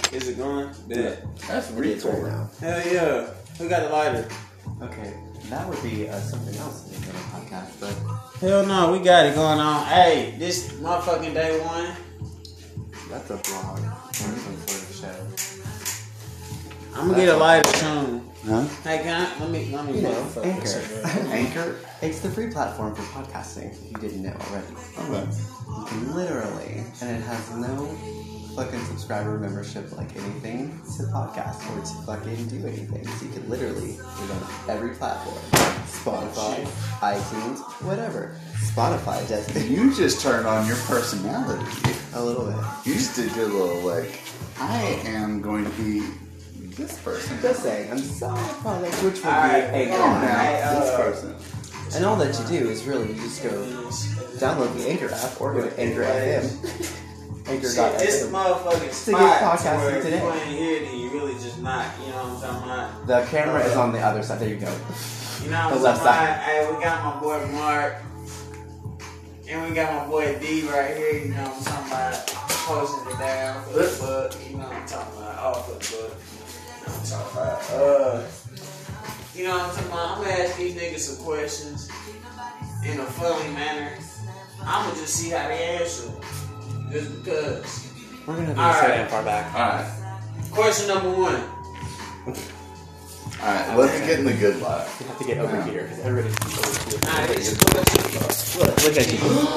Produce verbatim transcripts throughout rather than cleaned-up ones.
Is it going? Yeah. That's retard now. Hell yeah. Who got the lighter? Okay, that would be uh, something else in the podcast, but... Hell no, we got it going on. Hey, this motherfucking day one. That's a blog or some sort of show. I'm gonna get a lighter soon. Huh? Hey, can I? Let me, let me, You know, motherfucker. Anchor. Anchor, it's the free platform for podcasting, if you didn't know already. Okay. You can literally, and it has no fucking subscriber membership like anything to podcast or to fucking do anything. So you can literally do it on every platform. Spotify, iTunes, whatever. Spotify does it. You just turned on your personality. A little bit. You just did your little, like, I am going to be this person. Just saying, I'm so product, which will Alright, be a come on now. now. This Uh, person. And all that you do is really you just go download the Anchor app or go to Anchor F M. Anchor Shit, dot it's F the M. motherfucking To get spot podcasting where if today. you ain't here, then you really just not. You know what I'm talking about? The camera is on the other side. There you go. You know what The I'm left talking about? Hey, we got my boy Mark. And we got my boy D right here. You know what I'm talking about? Posting it down for the book. You know what I'm talking about? All for the book. You know what I'm talking about? Uh, you know what I'm talking about? I'm gonna ask these niggas some questions in a funny manner. I'm gonna just see how they answer. Just because. We're gonna be All so right. damn far back. Alright. Question number one. Alright, let's get in the good life. We have to get over here because everybody's over here. Alright, this is what Look, look at you.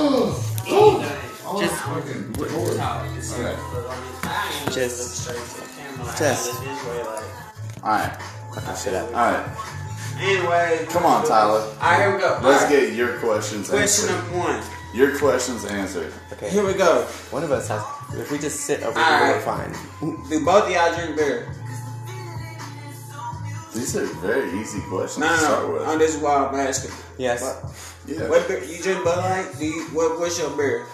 Just, Just- just, just- Alright. Fuck this shit up. Alright. Anyway, Come on, Tyler. Alright, here we go. Let's Alright. get your questions Question answered. number one. Your questions answered. Okay. Here we go. One of us has. If we just sit over All here, right. we're fine. Do both of y'all drink beer? These are very easy questions No, to start no, no. with. Oh, this is why I'm asking. Yes. Yeah. What beer? You drink Bud Light? Do you, what, what's your beer?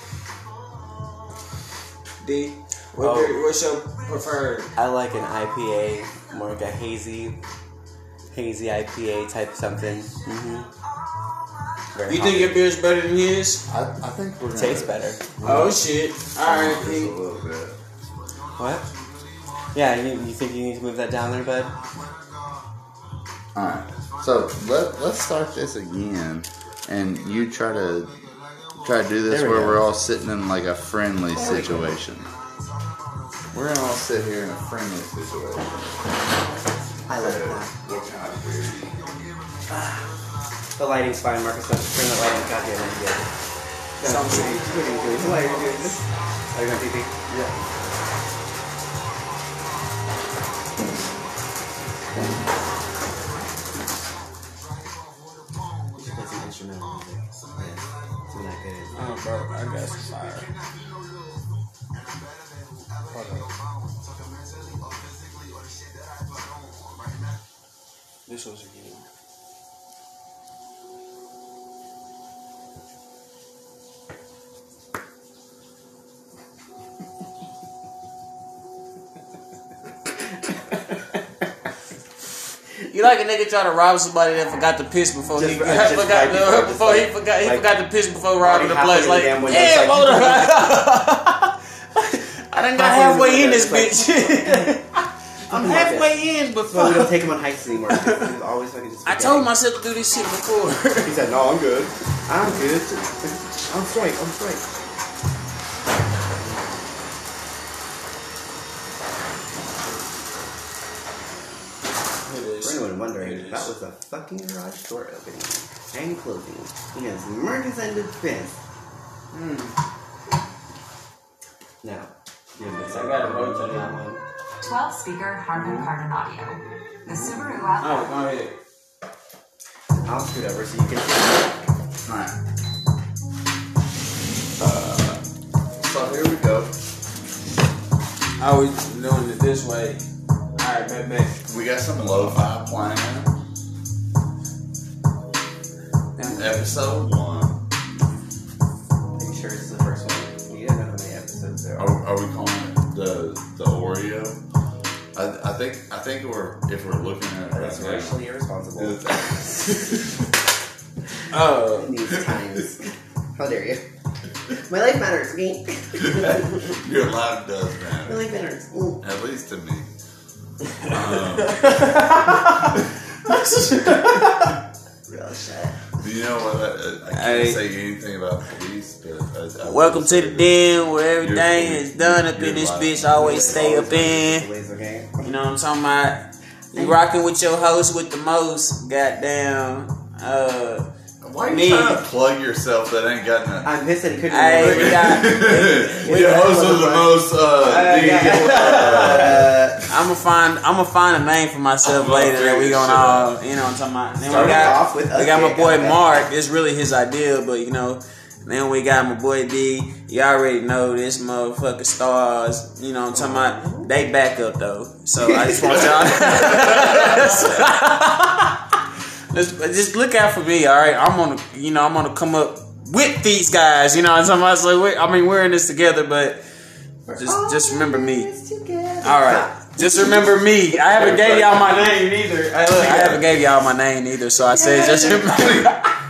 D. What Oh. beer? What's your preferred? I like an I P A, more like a hazy, hazy I P A type something. Mm-hmm. Very You think hot. your beer's better than his? I, I think we're gonna Tastes better. Oh shit! All right, Just a D. little bit. What? Yeah, you, you think you need to move that down there, bud? Alright. So let let's start this again, and you try to try to do this There we where go. we're all sitting in like a friendly There we go. situation. We're gonna all sit here in a friendly situation. I like that. What kind of beer do you The lighting's fine, Marcus. Don't turn the lighting. Goddamn, I'm good. Sounds good. Are you going pee pee? Yeah. We should play some instrumental music. Yeah, isn't that good? Oh, bro, I got some fire. This was again. You like a nigga try to rob somebody that forgot to piss before Just he for- forgot, just forgot right before, just before he like- forgot he like forgot to piss before robbing the already place. halfway Like, in the damn window, yeah, it's like- hold on. I done got Halfway halfway in in the this window, bitch. I'm halfway in So we before. don't take him on hikes anymore. Because he's always fucking just I forgetting. told myself to do this shit before. He said, "No, I'm good. I'm good. I'm straight. I'm straight." For anyone wondering, that was a fucking garage door opening and closing. Yes, Marcus and defense. Mm. Now, I got a vote on that one. twelve speaker Harman Kardon audio. The Subaru outlet. Oh, go ahead. I'll scoot over so you can. Alright. Uh, so here we go. I was doing it this way. Alright, bet, bet. We got some lo-fi playing. Episode one. Are you sure this is the first one? You don't know how many episodes there are. Are, are we calling it the the Oreo? I, I think I think we're if we're looking at it right That's now. racially irresponsible. Oh. In these times. How dare you? My life matters, okay? Your life does My matter. life matters. Ooh. At least to me. Um, Real shit. do you know what? I, I can't Hey. say anything about police, but I, I Welcome to the den where Your everything police- is done up your in this life. bitch. Always stay up in. Always, okay? You know what I'm talking about? You rocking with your host with the most. Goddamn. Uh, Why are you Me. trying to plug yourself that ain't got nothing? I'm pissed that he couldn't Hey, remember. we got. we Your got- host of the most. Uh, the, Uh, I'm gonna find. I'm gonna find a name for myself I'm gonna later that we figure gonna shit all. You know what I'm talking about. Then we Starting got. off with we got my okay, boy okay. Mark. It's really his idea, but you know. Then we got my boy D. You already know this motherfucker stars. You know what I'm talking about. They back up though. So I just want y'all. Just, just look out for me, all right. I'm gonna, you know, I'm gonna come up with these guys. You know what I'm talking about. So we, I mean, we're in this together, but just, just remember me. All right. Just remember me. I haven't gave y'all my name either. Hey, look, I haven't gave y'all my name either. So I said, just remember me.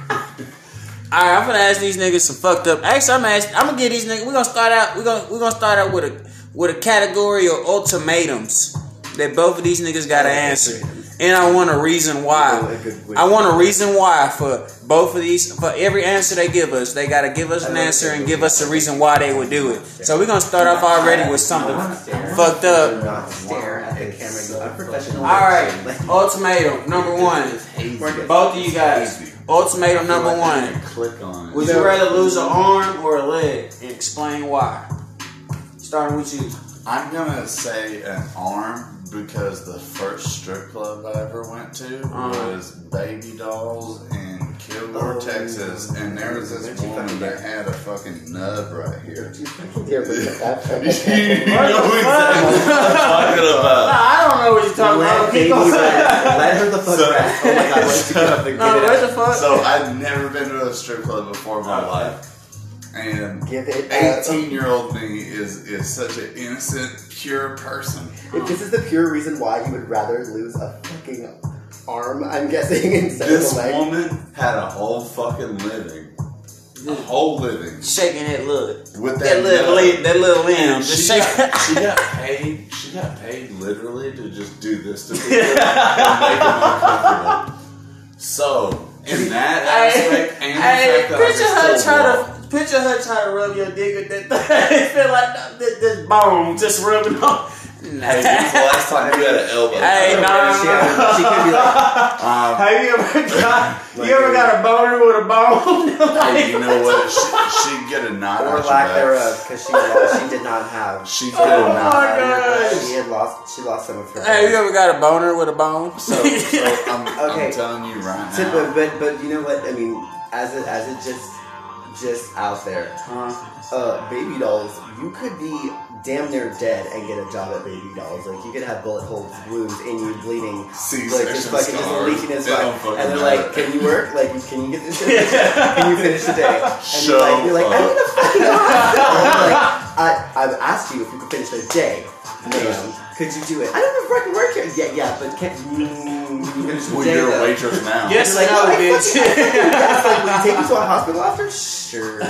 All right, I'm gonna ask these niggas some fucked up. Actually, I'm gonna ask, I'm gonna get these niggas. We're gonna start out. We're gonna we're gonna start out with a with a category of ultimatums that both of these niggas gotta answer, and I want a reason why. I want a reason why for both of these. For every answer they give us, they gotta give us an answer and give us a reason why they would do it. So we're gonna start off already with something fucked up. Not stare at the camera. Unprofessional. All right, ultimatum number one. Both of you guys. Ultimatum number one. Click on it. Would you rather lose an arm or a leg? And explain why. Starting with you. I'm gonna say an arm because the first strip club I ever went to Uh. was Baby Dolls in Kilgore, Oh, Texas, and there was this Don't you woman fucking that dare. had a fucking nub right here. You you know fucking exactly what I'm talking Nah, about. I don't know what you're talking Let about. baby Keep on saying. rest. Let her the fuck So- rest. Oh my god, why don't you get up and No, give it what up? the fuck? So I'd never been to a strip club before in my life, and Give it up. eighteen-year-old me is is such an innocent, pure person. If this is the pure reason why you would rather lose a fucking arm, I'm guessing, instead This of a leg. woman had a whole fucking living, a whole living Shaking that little, with that that, little, nub. limb, that little limb. And Just she shake. got, she got paid. She got paid literally to just do this to people and make them uncomfortable. So in that aspect, and the Hey, fact that I picture can her still try walk. to picture her try to rub your dick with that thing. It feel like this, this bone just rubbing on. Hey, when's the last time you had an elbow? Hey, no, She, no, no. she could be like, Um, Have you ever got you ever got a boner with a bone? hey, you know what? She, she'd get a knot or out your lack back. thereut, because she lost, she did not have. She'd get Oh a knot. my out of your back. gosh. She had lost. She lost some of her. Hey, you ever got a boner with a bone? So, so I'm, Okay. I'm telling you right So, now. but, but but you know what? I mean, as it as it just just out there, Uh, uh, Baby Dolls, you could be damn near dead and get a job at Baby Dolls. Like you could have bullet holes, wounds in you, bleeding, C-section like just fucking just scars. leaking as They fuck. don't fucking And they're matter. like, "Can you work? Like, can you get this shit? Can you finish the day?" And Show you're like, you're like, up. "I'm gonna fucking go hospital." And they're like, I I've asked you if you could finish the day, ma'am. Could you do it? I don't know if I can work here. Yeah, yeah, but can, mm, can you finish the Well, day? you're a though? waitress now. Yes, You're like, no, "Oh, I bitch. fucking- Yes, like, will you take me to a hospital after? Sure,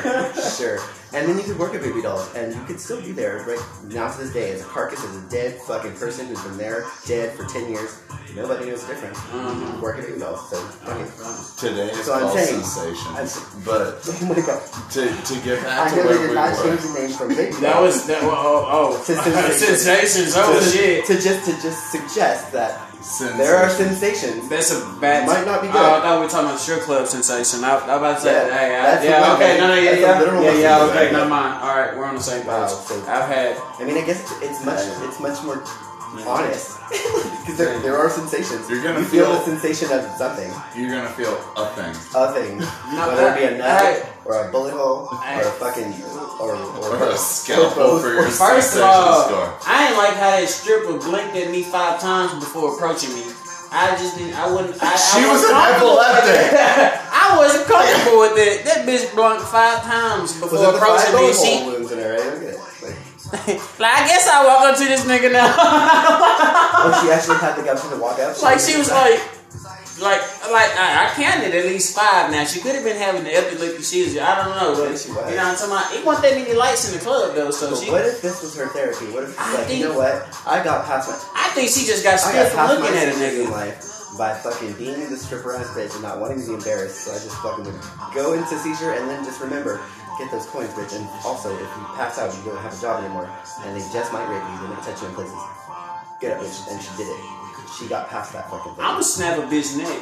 sure. And then you could work at Baby Dolls, and you could still be there right now to this day as a carcass, as a dead fucking person who's been there, dead for ten years. Nobody knows the difference. Mhm. You work at Baby Dolls, so fuck it. Today it's So I'm called saying- Sensation. I'm- But Oh my god. to, to get I back to know where they we did not change were, the name from Baby Dolls. that was that. Oh, oh, To sensations. sensations. Oh to, shit. to just to just suggest that Sensation. there are sensations. That's a bad. Might not be good. Oh, I thought we were talking about strip club sensation. I, I was about to say, Yeah, hey, I, that's the yeah, one okay, thing. no, no, yeah, That's a yeah, literal yeah, yeah, one. okay, never mind. All right, we're on the same page. Wow, so- I've had. I mean, I guess it's, it's much it's much more honest because there, there are sensations. You're gonna you feel, feel- the sensation of something, You're gonna feel a thing. a thing, No, whether it be a nut hey. or a bullet hole Hey. or a fucking or or, Or a scalpel for your First of sensation all, scar. I ain't like how that stripper blinked at me five times before approaching me. I just didn't. I wouldn't. I, She I was wasn't an comfortable with epileptic. that. I wasn't comfortable with that. That bitch blinked five times Was before it the five approaching me. bullet She, hole wounds in her? Right? Look at it. Like, like, I guess I walk up to this nigga now. oh, she actually had the gumption to walk up. Like she was like, like, like I, I counted at least five. Now she could have been having the epilepsy seizure. I don't know, but She was. you know what I'm talking about. It wasn't that many lights in the club though, so But she. what if this was her therapy? What if she's I like, think- you know what? I got past my I think she just got I scared got from past my looking at a seizures in nigga. life by fucking being the stripper ass bitch and not wanting to be embarrassed. So I just fucking would go into seizure and then just remember, get those coins, bitch. And also, if you pass out, you don't have a job anymore, and they just might rape you. They might touch you in places. Get up, bitch. And she did it. She got past that fucking thing. I'ma snap a bitch neck.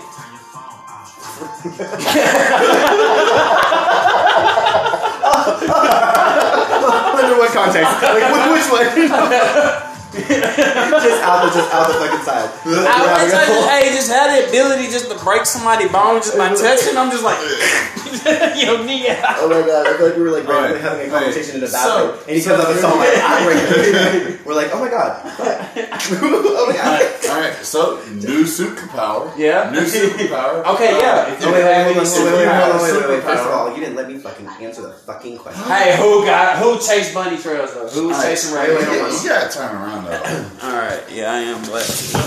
Under what context? Like, with which one? just out the, just out the fucking side. I, I just, hey, just had the ability just to break somebody's bone just by touching. I'm just like, yo, knee out. Oh my god, I feel like we were like randomly Right. having a Right. conversation in the bathroom, So- and he so comes up and here saw we my go. eye break. We're like, oh my god, what? Oh my god. Alright, so new superpower. Yeah. New superpower. Okay, yeah. Uh, if you Oh wait, wait, hold on, if wait, you wait, wait, have hold on, wait, wait, wait. First of superpower- all, you didn't let me fucking answer the fucking question. Hey, who got who chased bunny trails though? Who was Alright, chasing wait, Ray? wait, hold on. You gotta turn around though. All right, yeah, I am black.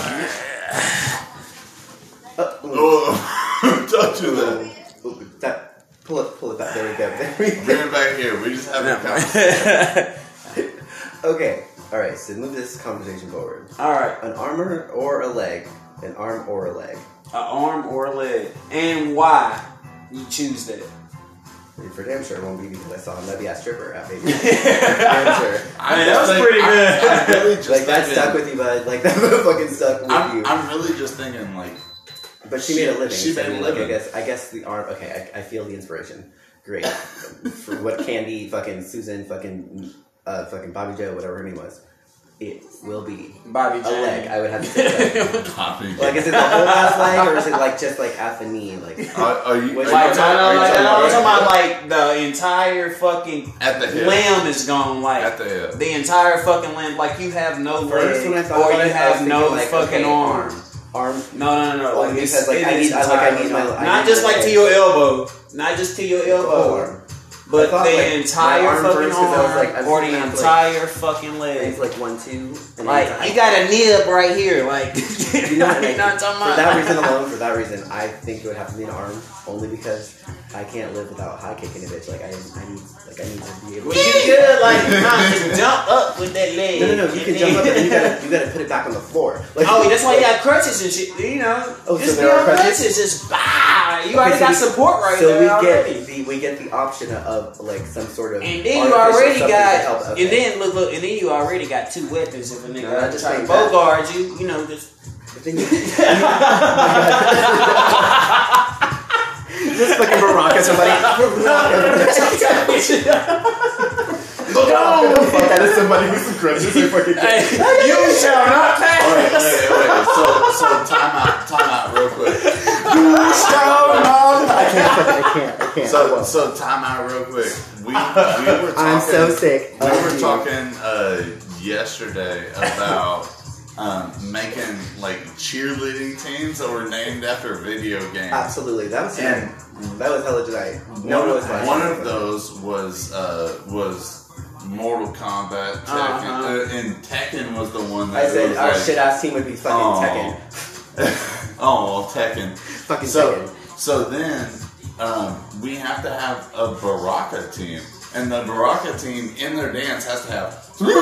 Uh, Oh, don't do that. ooh, that, pull it, pull it back. There we go. There we Bring go. it back here. We just have a conversation. Okay, all right. So move this conversation forward. All right, An armor or a leg? An arm or a leg? an arm or a leg, and why you choose that? For damn sure, it won't be because I saw a nubby ass stripper at baby. Damn sure. I mean, that was pretty good. I, I'm really just Like that thinking- stuck with you, bud. Like that fucking stuck with I'm, you. I'm really just thinking like But she, She- made a living. she so, made a like, living. I guess. I guess the arm. Okay, I, I feel the inspiration. Great. For what Candy, fucking Susan, fucking, uh, fucking Bobby Joe, whatever her name was. It will be Bobby a Jane. leg. I would have to say leg. Poppy. Like, is it the whole ass leg, or is it like just like at the knee? Like, Are, are you, Which- are Like, you no, no, are you like, talking no, I'm about- talking about like the entire fucking at the hip? limb is gone. Like At the hip. the entire fucking limb. Like you have no first leg, when I thought or about you it, I was have thinking, no like, fucking okay, arm. arm. No, no, no, no. Well, Like, because, it's, like, it I is need- I- like, I entirely need my- gone. I not need just my like to leg. your elbow, not just to your The whole elbow, arm. I but thought, the like, my entire arm fucking first, 'cause I was arm, like, I'm or the thinking, like, entire fucking It's leg. like one, two, and Like then you got a nib right here, like You know, you like, know what I'm talking for about? that reason alone, for that reason, I think it would have to be an arm, only because I can't live without high kicking a bitch. Like I, I need, like I need to be able. Well, you could like not just jump up with that leg. No, no, no. You can jump up, and then you gotta, you gotta put it back on the floor. Like, Oh, that's why you got crutches and shit. You know, Oh, so just be there are on crutches? crutches. Just bah. You Okay, already so got we- support right so there we already. get the we get the option of like some sort of. And then you artificial already something to got, help- okay. and then look, look, and then you already got two weapons if a nigga No, no, I just try to think that- bogard you. You know, just The thing is, just fucking Baraka somebody. Look out! Fuck, that is somebody with some crutches. They fucking hey, you shall not pass. Wait, wait, wait. So, so time out, time out, real quick. I can't. I can't. I can't. So, so time out, real quick. We we were talking. I'm so sick. We of were you. talking uh, yesterday about um, making like cheerleading teams that were named after video games. Absolutely, that was And that was hella tonight. No one, one was watching. one of those was uh, was Mortal Kombat. Tekken. Uh-huh. Uh, and Tekken was the one that I said was our like, shit ass team would be fucking Oh. Tekken. oh, well, Tekken. Fucking So, Tekken. so then um, we have to have a Baraka team, and the Baraka team in their dance has to have.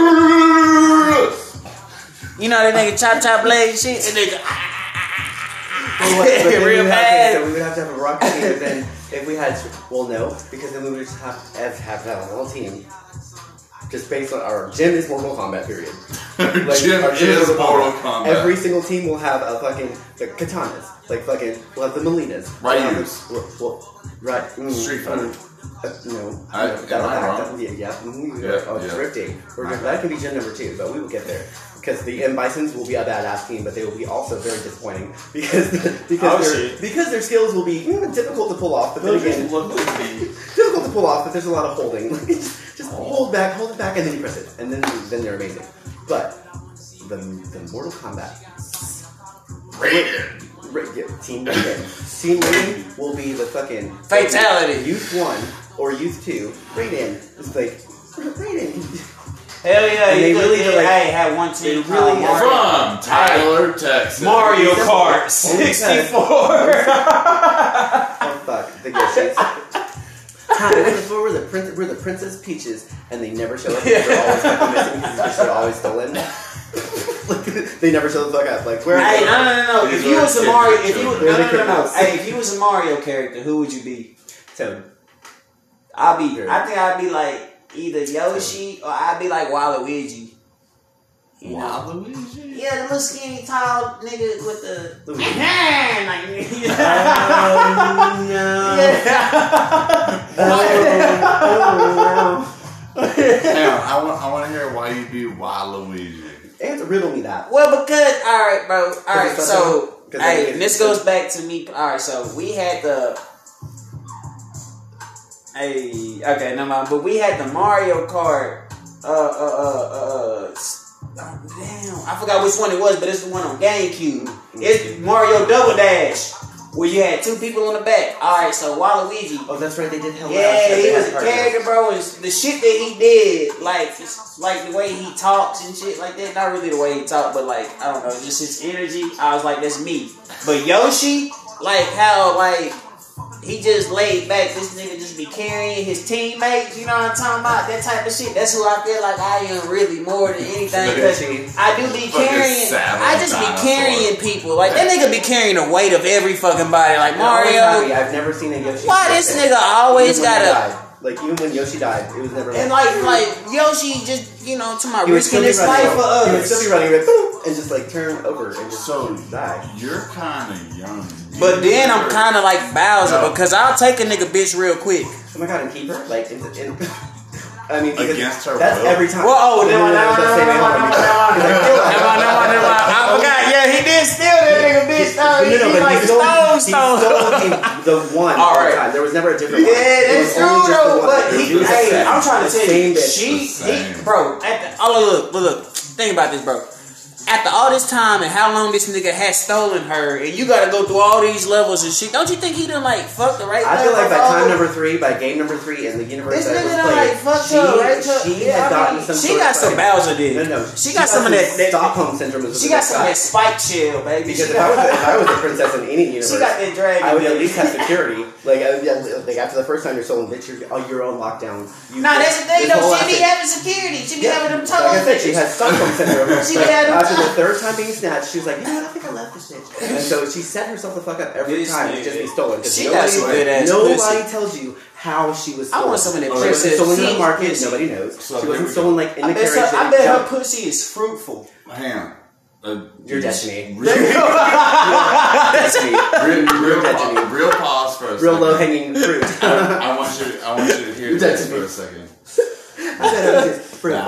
You know that nigga chop chop leg shit. That nigga. Well, what- but then we Real would have to- bad. So we would have to have a rocket team, but then if we had, well, no, because then we would just have have, have to have a whole team. Just based on our gym is Mortal Kombat, period. Like, Jim our gym is Mortal Kombat. Every single team will have a fucking the katanas, like fucking. We'll have the Melinas. We'll have Ryus. the- Well, well, right. Mm, Street Fighter. mm, uh, no, I- no, am that'll I hack. wrong? That'll- Yeah, yeah. mm, Yeah, oh, yeah. drifting. We're My good. bad. That can be gym number two, but we will get there. Because the M Bisons will be a badass team, but they will be also very disappointing because because Oh, their shit. because their skills will be mm, difficult to pull off. But then again, difficult to pull off. But there's a lot of holding. just just hold back, hold it back, and then you press it, and then then they're amazing. But the the Mortal Kombat Raiden. Ra- yeah, Team Raiden. Team Raiden will be the fucking Fatality. Youth one or Youth two. Raiden. It's like Raiden. Hell yeah, And you they could, really yeah, do, like- hey, had one team they really- called Mario, From Tyler, Texas. Mario Only Kart because- sixty-four. Oh fuck, the Yoshis. Hi, we're, we're the prince, we're the Princess Peaches, and they never show up. Because they're always fucking missing because they're always stolen. Like, they never show the fuck up. Like where? Hey, no, no, no, no. If These you are was a kids Mario, and if you was, children. no, no, no, no. They're the Hey, if you was a Mario character, who would you be? Toad. I'll be. I think I'd be like either Yoshi or I'd be like Waluigi. You know? Waluigi? Yeah, the little skinny tall nigga with the Luigi. like, you know? Oh no! Yeah. Oh, Damn, I want, I want to hear why you be Waluigi. no! Answer, riddle me that. Well, because all right, bro. All right, it's so something- 'cause hey, I- and this goes back to me. All right, so we had the. Hey, okay, no mind, but we had the Mario Kart. Uh, uh, uh, uh. s- Oh, damn, I forgot which one it was, but it's the one on GameCube. It's Mario Double Dash, where you had two people on the back. All right, so Waluigi. Oh, that's right. They did Hell Yeah, he was a character, bro. And the shit that he did, like, it's like the way he talks and shit like that. Not really the way he talked, but like, I don't know, just his energy. I was like, that's me. But Yoshi, like how like he just laid back. This nigga just be carrying his teammates. You know what I'm talking about? That type of shit. That's who I feel like I am really more than anything. Because I do be Fucking carrying. savage I just be dinosaur. carrying people. Like that nigga be carrying the weight of every fucking body. Like Mario. Mario. I've never seen a Yoshi. Why do this that. nigga always Even when he gotta. died. Like even when Yoshi died, it was never. And like, like Yoshi just, you know, to my he would still risking be his running. life for He would us. still be running with boom, and just like turn over and just So, die. you're kind of young. But You then I'm never- kind of like Bowser No. because I'll take a nigga bitch real quick. Oh my god, and keep her like in, in I mean, because Against her that's will? every time. Well, oh, never mind, That's never the mind, same never mind, album. never mind, He's like, never mind, never mind, never mind. I forgot. Yeah, he did steal that nigga bitch though. No, He, no, he but like he stole, stole, he stole. stole the, the one All all right. the time. There was never a different one. Yeah, It that's was true only just the though. one. But It he, was hey, the I'm trying to same tell you, bitch. she, The same. he, bro. At the, oh look, look, look. Think about this, bro. After all this time and how long this nigga has stolen her, and you gotta go through all these levels and shit. Don't you think he done like fucked the right? I feel like by level? time number three, by game number three in the universe This that nigga was done played, like fucked she, her right to she yeah, had I gotten mean, some She sort got of some fucking- Bowser did. No, no, She got some of that- that- Stockholm syndrome. Is She what got it's some of that spike chill, baby. Because She if I was got, if I was a princess in any universe, she got that dragon. I would at dick. least have security. Like, I, yeah, like after the first time you're stolen, bitch, you're, oh, you're on lockdown. You Nah, that's the thing this though. whole She be asset- having security. She be Yeah, having them like I toes. said, she has Stockholm syndrome. She had them After the toes. third time being snatched, she was like, you know what, I think I left this bitch. And so she set herself the fuck up every This time to nigga. just be stolen. 'Cause She got nobody, some good ass Nobody pussy. tells you how she was I stolen. want some of that She wasn't princess stolen in the peach market. pussy. Nobody knows. So She here wasn't we stolen like in I the bet, carriage. so, that I bet her jumped. pussy is fruitful. Damn. Uh, Your destiny. Real, Destiny. real, real, Destiny. pause, real pause for a Real second. low hanging fruit. I, I want you. I want you to hear this Destiny. for a second. I said it was just fruit.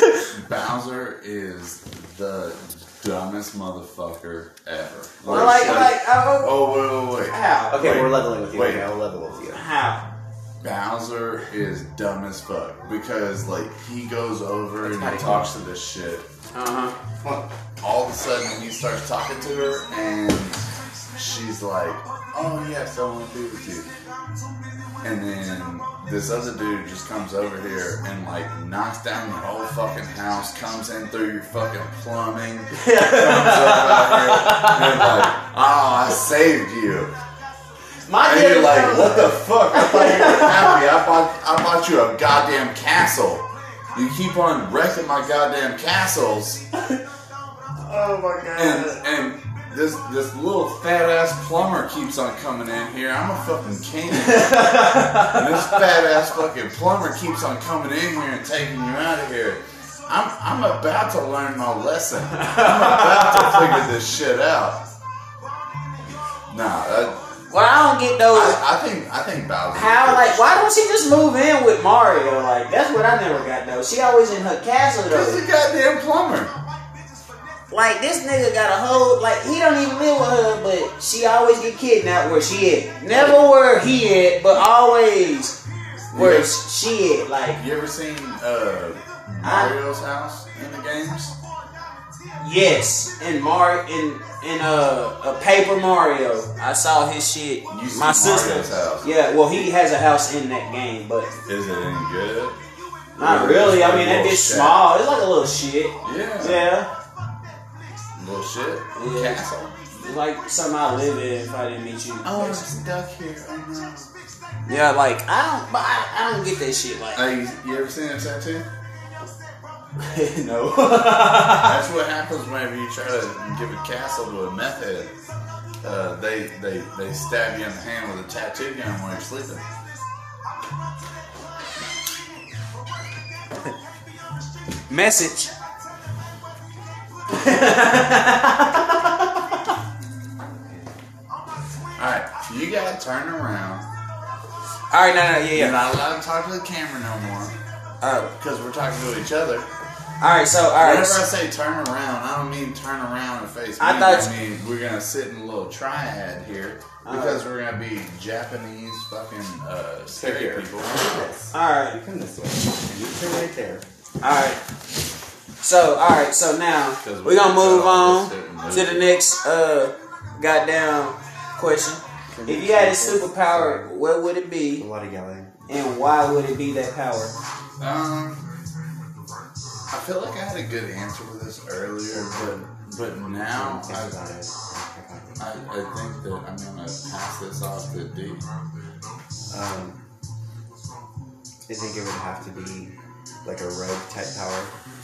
Bowser is the dumbest motherfucker ever. Well, like, like, oh, oh wait, wait, wait. how? Okay, Wait. we're leveling with you. Wait. Okay, I'll level with you. How? Bowser is dumb as fuck because like he goes over and he Patty talks to this shit. Uh huh. All of a sudden he starts talking to her and she's like, "Oh yes, I want to be with you." And then this other dude just comes over here and like knocks down your whole fucking house, comes in through your fucking plumbing, comes over out here and like, "Oh, I saved you." My And nigga you're like, comes- what the fuck? I thought you were happy. I bought, I bought you a goddamn castle. You keep on wrecking my goddamn castles. Oh my god. And and this this little fat ass plumber keeps on coming in here. I'm a fucking king. And this fat ass fucking plumber keeps on coming in here and taking you out of here. I'm I'm about to learn my lesson. I'm about to figure this shit out. Nah, that, Well, I don't get those. I, I think I think Bowser. How, like, why don't she just move in with Mario? Like, that's what I never got though. She always in her castle Because though. the goddamn plumber. Like, this nigga got a whole, like, he don't even live with her, but she always get kidnapped where she at. Never where he at, but always where Yeah. she at. Like, You ever seen uh, Mario's house in the games? yes, in Mar in in uh, a Paper Mario, I saw his shit. You see My sister, Mario's house. yeah. Well, he has a house in that game, but Is it any good? Not really. I mean, that bitch small. It's like a little shit. Yeah. Yeah. Little shit. Yeah. Castle. It's like something I live in if I didn't meet you. Oh, I'm stuck here. Oh no. Yeah, like I don't, but I, I don't get that shit. Like, Hey, you, you ever seen a tattoo? no. That's what happens whenever you try to give a castle to a meth head. Uh, they, they, they stab you in the hand with a tattoo gun while you're sleeping. Message. Alright, you gotta turn around. All right, no, no, yeah, You're yeah. not allowed to talk to the camera no more. All right, Because we're talking to each other. all right. So, all right. Whenever I say turn around, I don't mean turn around and face me. I I, thought- mean we're gonna sit in a little triad here because we're gonna be Japanese fucking uh, scary here. people. This. All right, You come this way. And you turn right there. all right. So, all right. So now 'Cause we're gonna we move got all on this shit and to move. the next uh goddamn question. If you had a superpower, what would it A be, lot of yelling. and why would it be that power? Um, I feel like I had a good answer for this earlier, but but now Think I, about it. I I think that I'm gonna pass this off to D. Um, I think it would have to be like a rogue type power.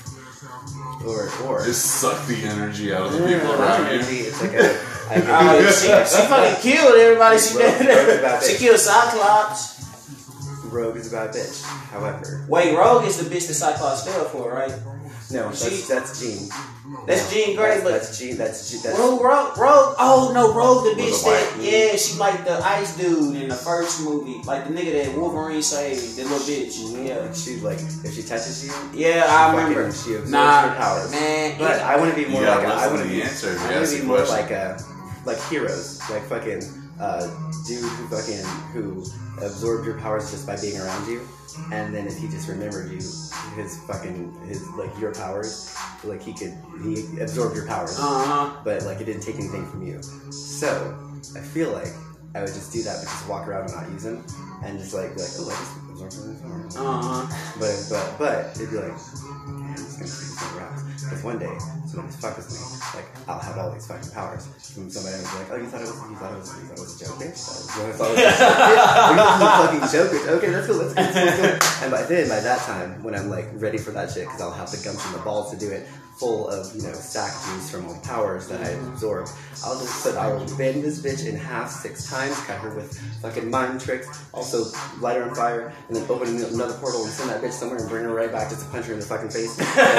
Or, or. Just suck the energy out of the No, no, people no, not around energy, you. It's like a. I could Oh, be- she, she fucking killed everybody. She Rogue- did. Rogue is about She bitch. killed Cyclops. Rogue is about bitch. However, Wait, Rogue is the bitch that Cyclops fell for, right? no, She- that's that's Jean. That's Jean Grey, That's, but that's Jean. That's Jean. That's Rogue, Rogue, Rogue. Oh no, Rogue, the Was bitch a white that yeah, she like the ice dude in the first movie, like the nigga that Wolverine saved, the little bitch. Yeah, She like if she touches you, yeah, she I fucking- remember. She absorbs Nah, her powers. man. But I want to be You more gotta like a, I listen want to to the be. answer if you I want ask to be the more question. like a like heroes, like fucking uh, dude who fucking who absorbed your powers just by being around you, and then if he just remembered you, his fucking his like your powers, like he could he absorbed your powers, Uh huh. but like it didn't take anything from you. So I feel like I would just do that, but just walk around and not use them, and just like be like, oh, I just absorbed from this power. Uh huh. But but but it'd be like, okay, I'm just gonna take this over out. Because one day someone just fuck with me, like I'll have all these fucking powers. And somebody will be like, oh, you thought it was you thought it was you thought it was a joke, bitch. You thought it was a joke, bitch. You fucking joke, bitch. Okay, let's go, let's go, let's go. And by then, by that time, when I'm like ready for that shit, because I'll have the gumption, the balls to do it, full of you know sack juice from all the powers that I absorbed. I'll just put, I'll bend this bitch in half six times, cut her with fucking mind tricks, also light her on fire, and then open another portal and send that bitch somewhere and bring her right back just to punch her in the fucking face.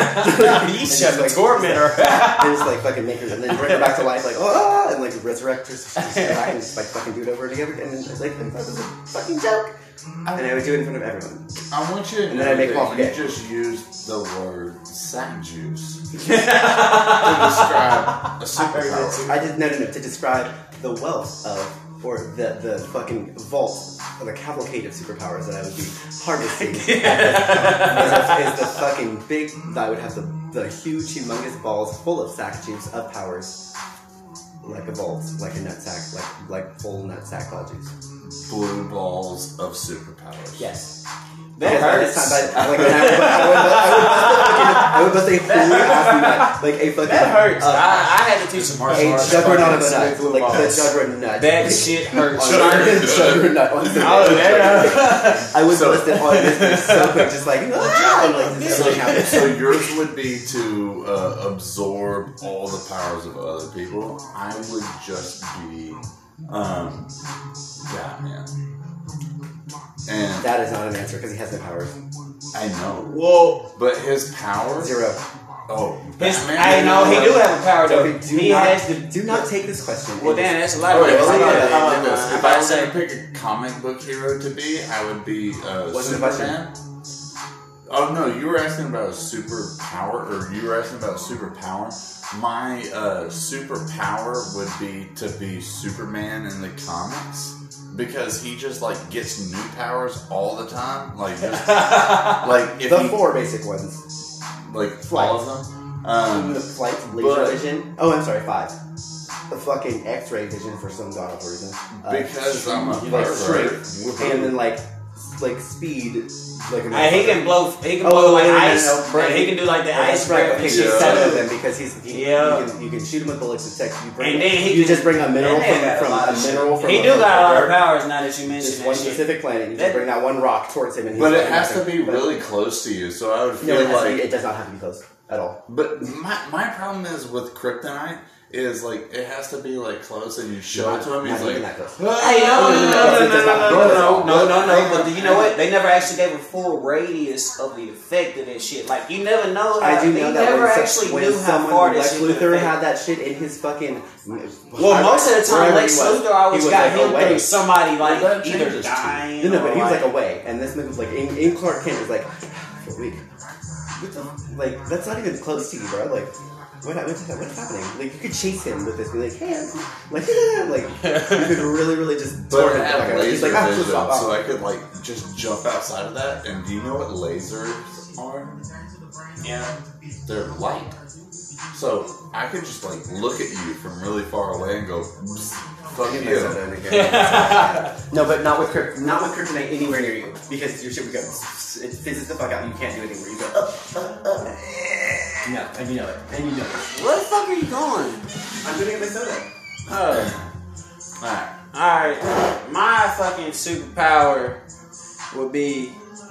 You should have torment her. And just like fucking make her, and then bring her back to life, like oh, and like resurrect her, so she's back and just like fucking do it over again, and then it's like that was a fucking joke. And I would do it in front of everyone. I want you to And know then I make that them all you forget. just used the word sack juice to describe a superpower. I did no, no, no to describe the wealth of, or the the fucking vault of a cavalcade of superpowers that I would be harvesting. is, the, is the fucking big. I would have the the huge, humongous balls full of sack juice of powers, like a vault, like a nut sack, like like full nut sack ball juice. Blue balls of superpowers. Yes. That Because by hurts. this time, by, like, when I would, I would, I would, I would bust a fully ass nut, like a fucking. That hurts. Uh, I, I had to teach some martial a arts. juggernaut of a Fucking nut, blue like the balls. juggernaut nut. That shit hurts. Juggernaut on the Oh, that I would So- bust it on this bitch so quick, just like, ah, and like just So, everything happens. so yours would be to uh, absorb all the powers of other people. I would just be um, Batman. And That is not an answer because he has no powers. I know, Whoa. but his powers. Zero. Oh, His, Batman I know he do have a power though. Do He not, has the. do not take this question. Well, and damn, just- that's a lot. Oh, of wait, people. hold on, Yeah, wait, uh, wait, wait. I'm If about I to was say- going to pick a comic book hero to be, I would be uh, What's the question? Superman. Oh no, you were asking about a superpower, or you were asking about superpower. My uh, superpower would be to be Superman in the comics because he just like gets new powers all the time. Like, just, like if the he, four basic ones. like Flight. all of them. Um, the flight, laser but- vision. Oh, I'm sorry, five. The fucking X-ray vision for some god awful reason. Uh, Because I'm a you like pervert. straight, and then like like speed. Like a Hey, he can blow. He can Oh, blow like no, no, no, ice. no, no, Yeah, he can do like the Oh, ice that's right. breath Okay, and so shit. seven of too. them because he's he, Yeah. you, can, you can shoot him with bullets and text. You bring And then he you can- just bring a mineral and they got a from, from lot a of shit. mineral from He a, do from got a lot of dirt, powers now that you mentioned just that one shit. specific planet. You That- just bring that one rock towards him, and he's But it fucking has to nothing. be But- really close to you, so I would No, feel it, has to like. be, it does not have to be close at all. But my my problem is with kryptonite is like it has to be like close, and you show Not- it to him. not He's even like, that close. Hey, no, no, no, no, no, It does not have to be no, close. no, no, no, no. But you know what? They never actually gave a full radius of the effect of that shit. Like you never know. How, I do they know that never when, actually when knew how someone, far when that Lex shit could Luthor affect. had that shit in his fucking. Well, most of the time, wherever Lex he was, Luthor always he was, got like, him away. through somebody like Well, that either changes too. dying. No, no, but or he was like like, away, and this movie was like in, in Clark Kent was like for a week. What the, like that's not even close to you, bro. Like what, what's, what's happening? Like you could chase him with this, be like, hey, I'm, like, yeah, like you could really, really just. but torment I the fuck have out of him. He's laser like, ah, vision, just stop, so ah. I could like just jump outside of that. And do you know what lasers are? yeah. They're light. So I could just like look at you from really far away and go, "Fuck You you." mess up that again. No, but not with kryp- not with kryptonite anywhere near you because your shit would go. It fizzes the fuck out. You can't do anything where you go up, up, up. No, and you know it, and you know it. Where the fuck are you going? I'm gonna get my soda. Oh. Alright. Alright, my fucking superpower would be,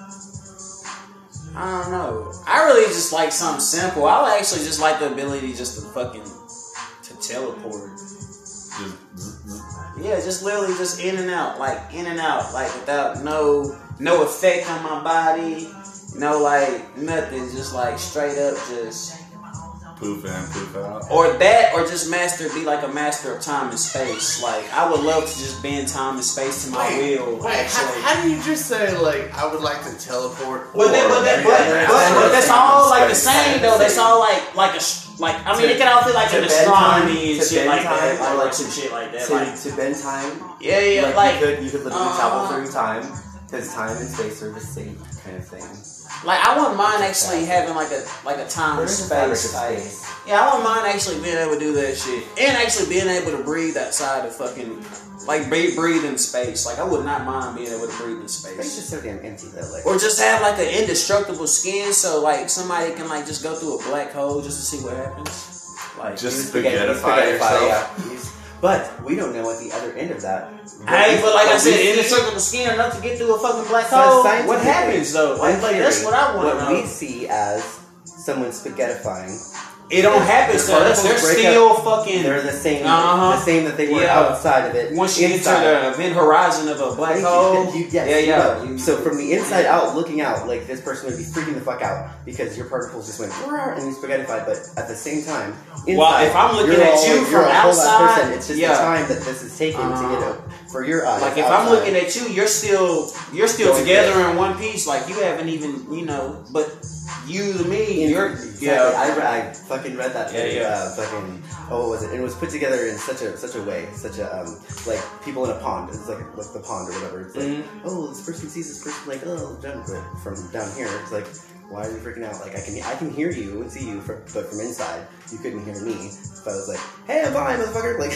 I don't know. I really just like something simple. I actually just like the ability just to fucking, to teleport. Just, zzz, zzz. Yeah, just literally just in and out, like in and out, like without no, no effect on my body, no like nothing, just like straight up just. Poof in, poof out. Or that, or just master, be like a master of time and space. Like, I would love to just bend time and space to my will. Wait, how, actually. how do you just say like I would like to teleport? But, that, but, that, but, Yeah, but, but that's all like the space. same though. That's all like like a sh- like I mean it can all feel like To an bend time- astronomy and to shit bend like time, that, or like, like some shit like that. To, Like to bend time, yeah, yeah, like, like you could you could literally travel uh, through time because time and space are the same kind of thing. like I wouldn't mind actually having like a like a time and There is a fabric of space type. space. Yeah, I wouldn't mind actually being able to do that shit and actually being able to breathe outside of fucking like breathe, breathe in space. Like I would not mind being able to breathe in Space space. is so damn empty though. Like, Or just have like an indestructible skin, so like somebody can like just go through a black hole just to see what happens. Like, Just spaghetti- spaghettify spaghettify, yourself. yeah. Use- But we don't know at the other end of that. hey, but like I What said, we see- indestructible skin enough to get through a fucking black So hole. What scientifically, happens though? Like, in like that's theory, what I want to What know. we see as someone spaghettifying, It don't happen, so that's, they're Particles break still fucking. they're the same, Uh-huh. the same that they were Yeah. outside of it. Once you inside. enter the event horizon of a black Thank you. hole, You- yes, yeah, you yeah. know. You- So from the inside out, looking out, like this person would be freaking the fuck out because your particles just went "Rrr," and you spaghettified. But at the same time, inside, Well, if I'm looking you're at all- you you're from a whole lot outside, person. It's just yeah. the time that this is taking to get Uh, up for your eyes. Like if outside. I'm looking at you, you're still you're still Going together good. in one piece. Like you haven't even you know, but you to me, In- you're exactly. yeah. I, re- I fucking read that. Yeah, thing, yeah. Uh, fucking. Oh, what was it? And it was put together in such a such a way, such a um, like people in a pond. It's like like the pond or whatever. It's like, Mhm. oh, this person sees this person like, oh, jump but from down here. It's like, why are you freaking out? Like I can I can hear you and see you, from, but from inside you couldn't hear me. If I was like, hey, I'm fine, motherfucker. Like,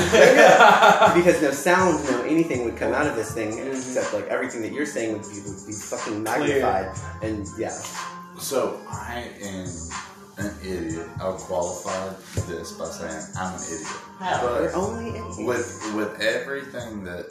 because no sound, no anything would come out of this thing Mhm. except like everything that you're saying would be would be fucking magnified. And yeah. So I am an idiot. I'll qualify this by saying I'm an idiot. How? We're But only in with with everything that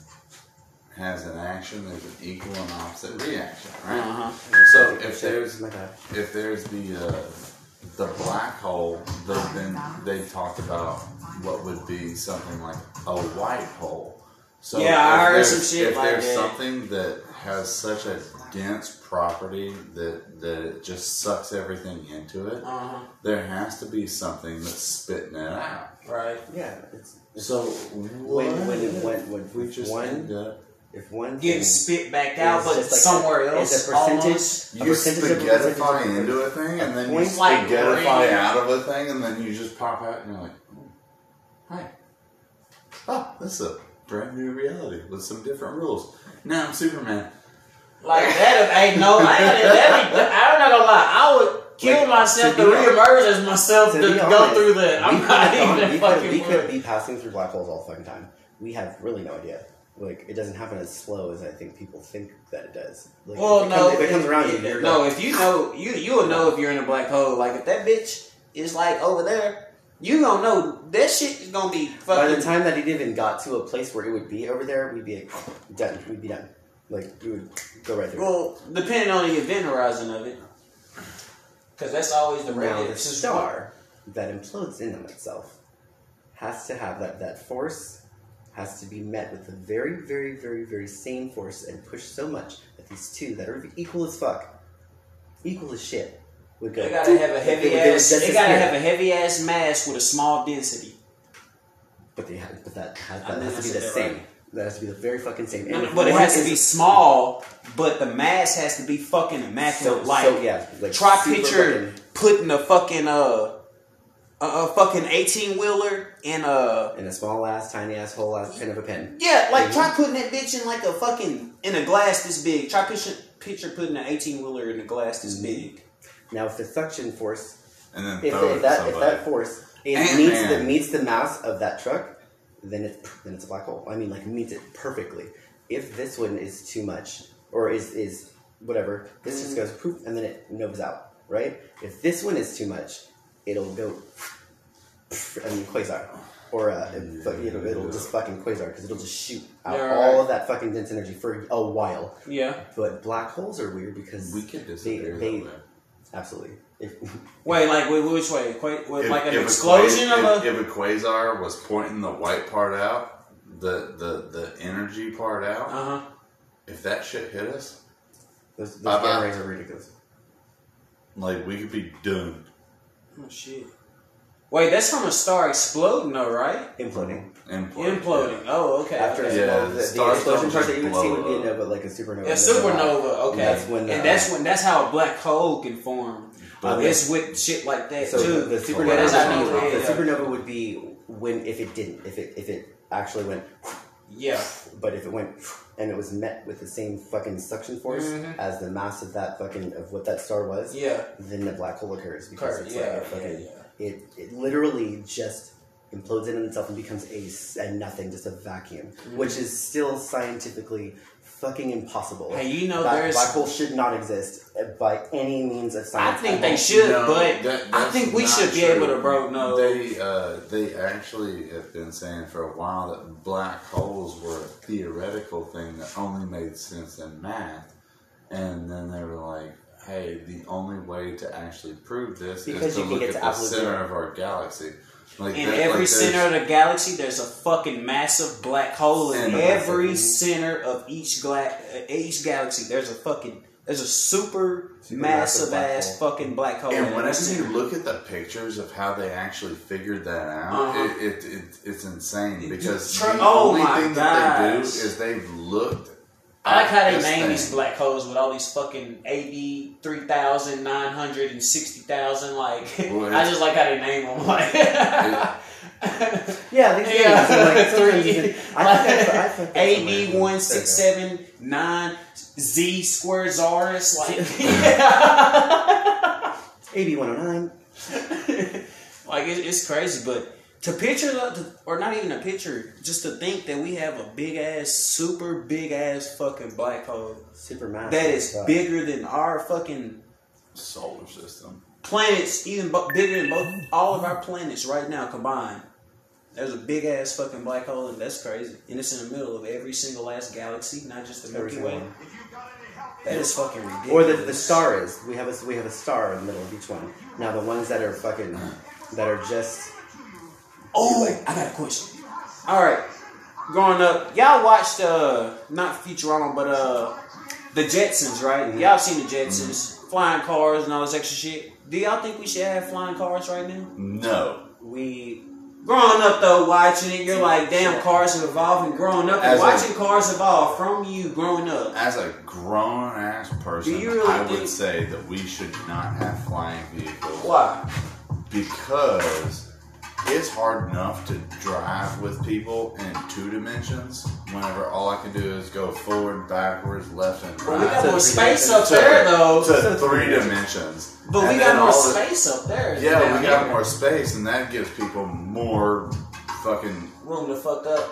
has an action, there's an equal and opposite reaction, right? Uh-huh. So if there's my God. if there's the uh, the black hole, they've been they talked about what would be something like a white hole. So Yeah, I if heard there's- some shit If like there's that. something that has such a dense property that that it just sucks everything into it, Uh-huh. there has to be something that's spitting it out. Right. Yeah, it's, it's So when when it went when if we just one end up if one Getting thing spit back out, is but just like somewhere a- else. is a percentage. almost. A you percentage of a percentage of spaghettify a into a thing, and then you point like spaghettify green. out of a thing, and then you just pop out, and you're like, oh, hi. Oh, this is a brand new reality with some different rules. Now I'm Superman. Like that, ain't no. I ain't that. Be, I'm not gonna lie. I would kill Like, myself to to be reemerge as myself to, To be go honest, through that. I'm we not could have even gone- we fucking. could, we could worried. be passing through black holes all the fucking time. We have really no idea. Like, it doesn't happen as slow as I think people think that it does. Like, Well, if it no, comes, if it comes if- around if- you, you're no. like, If you know, you you'll know if you're in a black hole. Like if that bitch is like over there, you gonna know that shit is gonna be fucking. by the time that it even got to a place where it would be over there, we'd be like, done. We'd be done. Like, we would go right through. Well, depending on the event horizon of it, because that's always the Now, rate. the star that implodes in on itself has to have that, that force has to be met with the very, very, very, very same force and pushed so much that these two that are equal as fuck, equal as shit, would go. They gotta have a They heavy would- they would ass. They disappear. gotta have a heavy ass mass with a small density. But they have, but that has, I that think has to I be the said that same. right. That has to be the very fucking same. No, And no, if but it one has to is- be small. But the mass has to be fucking immaculate. So, like, so yeah, like try super picture fucking- putting a fucking uh a, a fucking eighteen wheeler in a in a small ass, tiny ass, whole ass pin of a pen. yeah. Like Mhm. try putting that bitch in like a fucking in a glass this big. Try picture picture putting an eighteen wheeler in a glass this Mhm. big. Now, if the suction force, And then if, throw it if at that if somebody. that force it Ant-Man. meets the meets the mass of that truck, then it's then it's a black hole. I mean, like meets it perfectly. If this one is too much, or is is whatever, this just goes poof, and then it noves out, right? If this one is too much, it'll go. I mean, quasar, or uh, it, fu- it'll, it'll just fucking quasar because it'll just shoot out Yeah, all right. of that fucking dense energy for a while. Yeah. But black holes are weird because We could they, disappear they that way. absolutely. If, Wait, like wait, which way? Qua- with If- like an if a explosion quas- of a. if, if a quasar was pointing the white part out, the the the energy part out, Uh huh. if that shit hit us, those those Bye-bye. gamma rays are ridiculous. like we could be doomed. Oh shit. Wait, that's from a star exploding, though, right? Imploding. Implode. Imploding. Oh, okay. After okay. a Yeah, small, the the, the stars explosion don't part that just you would see blow would be a up. nova, like a supernova. Yeah, supernova. Okay, That's when, uh, and that's when that's how a black hole can form. But- Uh, it's with shit like that So too. the, the Yeah, supernova, that's how I know, would be, yeah, the yeah. supernova would be when if it didn't, if it if it actually went, Yeah. but if it went and it was met with the same fucking suction force Mhm. as the mass of that fucking of what that star was, Yeah. then the black hole occurs because Occurs, it's yeah, like a yeah, fucking yeah. it it literally just implodes in on itself and becomes a, s- a nothing, just a vacuum, which is still scientifically fucking impossible. Hey, you know That there's- black hole should not exist by any means of I science. think at they all. should, No, but that- I that's think we not should be true. able to, bro. No. They uh, they actually have been saying for a while that black holes were a theoretical thing that only made sense in math, and then they were like, "Hey, the only way to actually prove this Because is to you can look get at to the absolute center zero. of our galaxy." Like in that- every like there's- center of the galaxy, there's a fucking massive black hole in And- every center of each gla- uh, each galaxy. There's a fucking there's a super, Super massive massive black ass hole. fucking black hole. And in whenever every you center. look at the pictures of how they actually figured that out, Uh-huh. it, it, it it's insane because Tr- the oh only my thing that they do gosh. is they've looked. I like at how they this name thing. these black holes with all these fucking A D three thousand nine hundred and sixty thousand. Like Well, I just like how they name them. Like Yeah, these Yeah, things are like sometimes three. you can- I think I, I think that's A somewhere. D one six seven nine Z square Zaurus. Like A D one oh nine. like it, it's crazy, but to picture the, or not even a picture, just to think that we have a big ass, super big ass fucking black hole Super massive. that is stuff. bigger than our fucking solar system. planets, even bo- bigger than both all of our planets right now combined. There's a big ass fucking black hole, and that's crazy. And it's in the middle of every single ass galaxy, not just the Every Milky single Way. one. That is fucking ridiculous. Or the, the star is. We have a we have a star in the middle of each one. Now the ones that are fucking that are just Oh, I got a question. All right, growing up, y'all watched uh not Futurama, but uh the Jetsons, right? Y'all seen the Jetsons, flying cars and all this extra shit. Do y'all think we should have flying cars right now? No. We growing up though, watching it, you're like, damn, cars have evolved. And growing up, and As a- watching cars evolve from you growing up. As a grown ass person, Do you really I would think- say that we should not have flying vehicles. Why? Because it's hard enough to drive with people in two dimensions whenever all I can do is go forward, backwards, left, and But we right. got more To- space up to- there though. To three dimensions. But we And got then more all the- space up there. Yeah, down we got here. more space, and that gives people more fucking room to fuck up.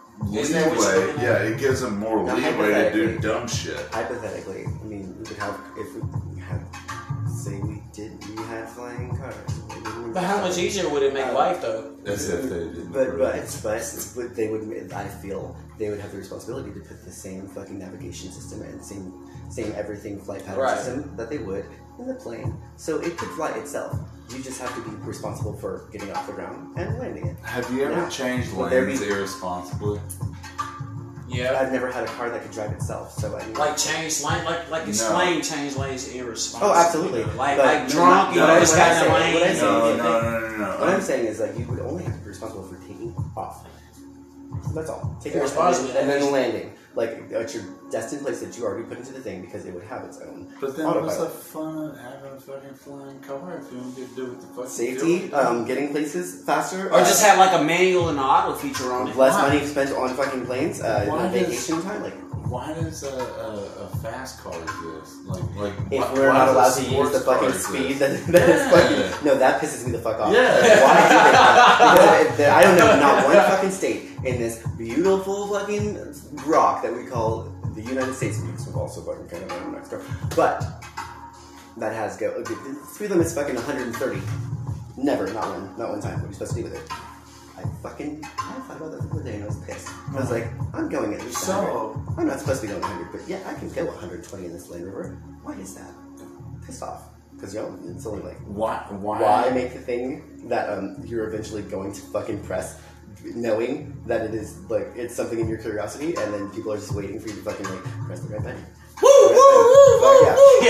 Is that what you're leeway. looking Yeah, at? it gives them more Now, leeway to do hypothetically- dumb shit. Hypothetically, I mean, we could have if we had, say, we did, we had flying cars. But how much easier would it make Um, life though? As if they didn't. But approve. but but but they would. I feel they would have the responsibility to put the same fucking navigation system and same same everything flight pattern Right. system that they would in the plane, so it could fly itself. You just have to be responsible for getting off the ground and landing it. Have you ever Now, changed would there lanes be- irresponsibly? Yeah. I've never had a car that could drive itself, so I mean, Like change lane, like like explain change lanes irresponsible. Oh, absolutely. Like But like no, drunk, you no, know, what just I'm got in saying- the what lane. I'm saying No, is no, that- no, no, no. what I'm saying is like you would only have to be responsible for taking off. That's all. Taking off and Irresponsible, then, and that then means- landing, like at your destined place that you already put into the thing because it would have its own But then what's the autopilot. fun of having a fucking flying car if you don't get to do what the fuck Safety, you um, getting places faster, Or uh, just have like a manual and an auto feature on it. less Why? money spent on fucking planes, uh, Why does- vacation time. Like Why does a, a, a fast car exist? Like, like if why, we're why not does a allowed to use sports the fucking car speed exist? that, that is Yeah. fucking no, that pisses me the fuck off. Yeah. Why do they have, because there- I don't know not one fucking state in this beautiful fucking rock that we call the United States, because we've also fucking Canada and Mexico, but that has go. The speed limit is fucking one hundred thirty. Never, not one, not one time. What are you supposed to do with it? I fucking, I thought about that the other day and I was pissed. I was like, I'm going at least So- one hundred. I'm not supposed to be going one hundred, but yeah, I can go one hundred twenty in this Land Rover. Why is that? Pissed off. Because, you know, it's only like, Why? Why? why make the thing that um, you're eventually going to fucking press, knowing that it is, like, it's something in your curiosity, and then people are just waiting for you to fucking, like, press the red button. Woo, woo, woo, woo, Yeah. woo.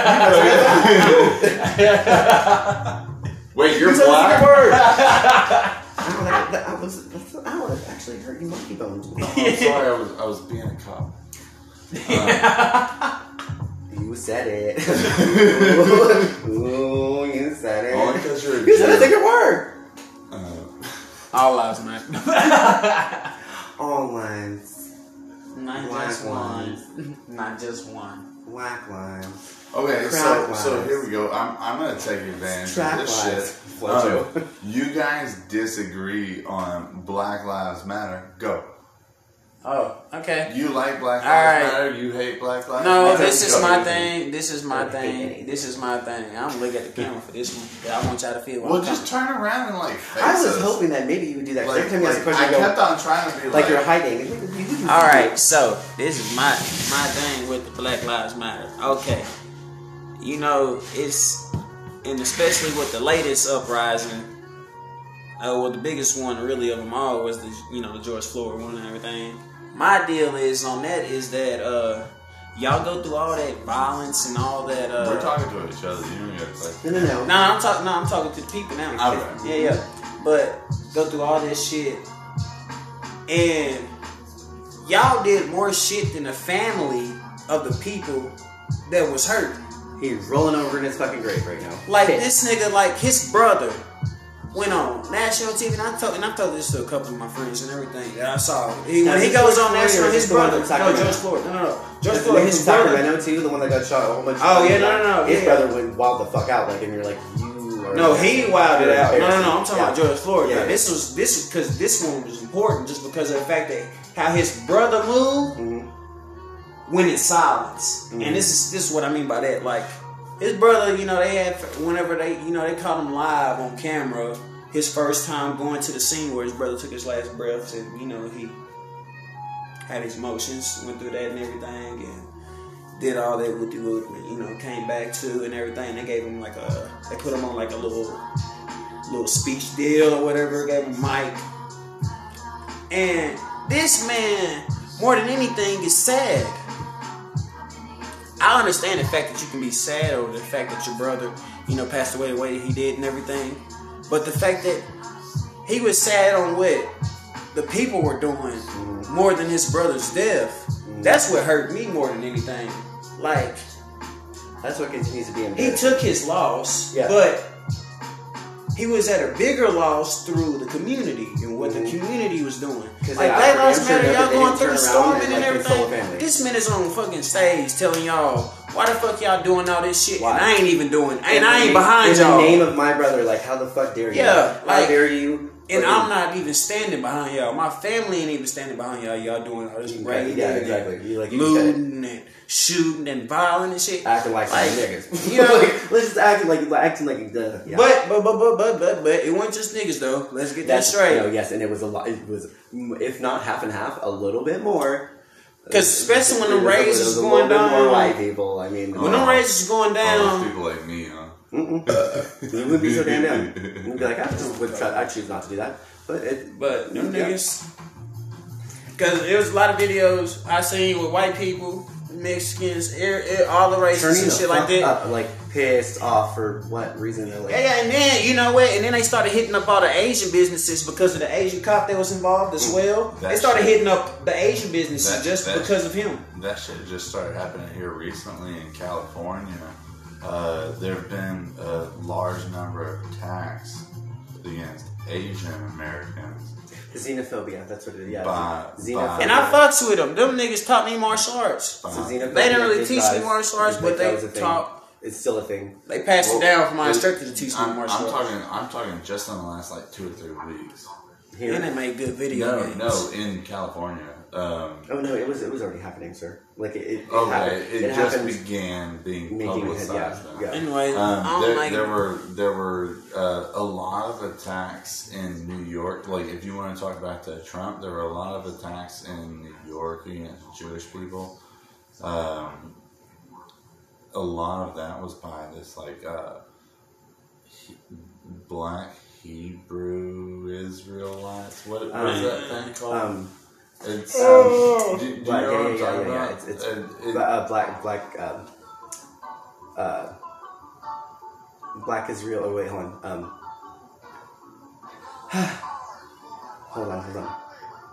Yeah. Wait, you're You said black? the word! Ow, that, that, that was, that's, ow, that actually hurt your monkey bones. Oh, I'm sorry, I was I was being a cop. Uh, You said it. Ooh, you said it. only because you're a You said a Jew. second word. Uh, All lives matter. All lines. Not Black just lines. one. Not just one. Whack lines. okay, Crowd so so lines. here we go. I'm I'm gonna take advantage Track of this lines. shit. Flojo. Um, you guys disagree on Black Lives Matter? Go. Oh, okay. You like Black Lives All right. Matter? You hate Black Lives No, Matter? this is Go. my thing. This is my I hate thing. anything. This is my thing. I'm looking at the camera for this one. I want y'all to feel what Well, I'm just talking turn around and like face I was us. hoping that maybe you would do that. 'cause Like, every time you ask a like, question, I you kept go, on trying to be like, like you're hiding. All right, so this is my my thing with the Black Lives Matter. Okay, you know it's and especially with the latest uprising. Uh, well, the biggest one really of them all was the you know the George Floyd one and everything. My deal is on that is that uh, y'all go through all that violence and all that. Uh, We're talking to each other. You don't get like. No, no, no. No, I'm talking. No, I'm talking to the people now. Okay. Yeah, yeah. But go through all this shit, and y'all did more shit than the family of the people that was hurt. He's rolling over in his fucking grave right now. Like Pissed. this nigga, like his brother went on national T V, and I told and I told this to a couple of my friends and everything that I saw. He, Now, when he is goes this on Floyd or national, is his this the one brother. from No, Sacramento? George Floyd. No, no, no. George Is the Floyd. one His from brother. Sacramento too, the one that got shot a whole bunch of Oh, times? yeah, no, no, no, His yeah. brother went wild the fuck out, like, and you're like, you are. No, he wilded you're out. No, no, no. I'm embarrassing. talking Yeah. about George Floyd. Yeah. Now, this was this is because this one was important just because of the fact that how his brother moved Mhm. went in silence, Mhm. and this is this is what I mean by that. Like his brother, you know, they had whenever they you know they caught him live on camera. His first time going to the scene where his brother took his last breath, and you know he had his emotions, went through that and everything, and did all that with the you know came back to and everything. They gave him like a they put him on like a little little speech deal or whatever. Gave him a mic, and this man more than anything is sad. I understand the fact that you can be sad over the fact that your brother you know passed away the way that he did and everything. But the fact that he was sad on what the people were doing more than his brother's death, that's what hurt me more than anything. Like, That's what continues to be he embarrassing. took his loss, Yeah. but he was at a bigger loss through the community and what Mhm. the community was doing. 'Cause Like, they- Black I'm Lives sure Matter, enough y'all that they going didn't through the turn around storming and, and like, console everything. family. This man is on fucking stage telling y'all, why the fuck y'all doing all this shit? Why? And I ain't even doing, and In I the ain't name- behind in y'all. the name of my brother, like, how the fuck dare you? Yeah, how like- dare you? And I'm not even standing behind y'all. My family ain't even standing behind y'all. Y'all doing all this raiding, yeah, exactly. You like you looting and shooting and violent and shit. acting like, Like, some niggas. you know- like, let's just acting like acting like the. Yeah. But, but but but but but but it wasn't just niggas though. Let's get that That's straight. You know, yes, and it was a lot. It was, if not half and half, a little bit more. Because especially when the It was a- raids it was is a going little bit more down. white people. I mean, When them raids is going All those down, people like me, huh? mm-mm. you would be so damn down. You'd be like, I just would try. I choose not to do that. But it, but them yeah. niggas. Because there was a lot of videos I seen with white people, Mexicans, er, er, all the races turning and the shit like fuck that. up, like pissed off for what reason? They're like, Yeah, yeah, and then you know what? And then they started hitting up all the Asian businesses because of the Asian cop that was involved as well. That they started shit- hitting up the Asian businesses that- just that- because of him. That shit just started happening here recently in California. Uh, there have been a large number of attacks against Asian Americans. xenophobia. That's what it is. Yeah, By- xenophobia. And I fucks with them. Them niggas taught me martial arts. So Uh, xenophobia They didn't really is teach guys- me martial arts, is but like they that was a thing. taught. It's still a thing. They passed Well, it down for my it- instructor to teach me I'm, martial I'm arts. talking. I'm talking just in the last like two or three weeks. Here. And they made good video No, games. no, in California. Um, Oh no, it was it was already happening, sir. Like it. it, it okay, happened. it, it just happened began being making it. publicized. Yeah, now. yeah. Anyway, I Um, don't there, like there it. were there were uh, a lot of attacks in New York. Like, if you want to talk about the Trump, there were a lot of attacks in New York against Jewish people. Um, a lot of that was by this like uh, he, black Hebrew Israelites. What, what is Um, that thing called? Um, it's um, do, do you black, know yeah, what I'm yeah, talking yeah, yeah, about? It's, it's Uh, it- uh, black black um, uh, black Israel. Oh wait, hold on. Um, hold on, hold on.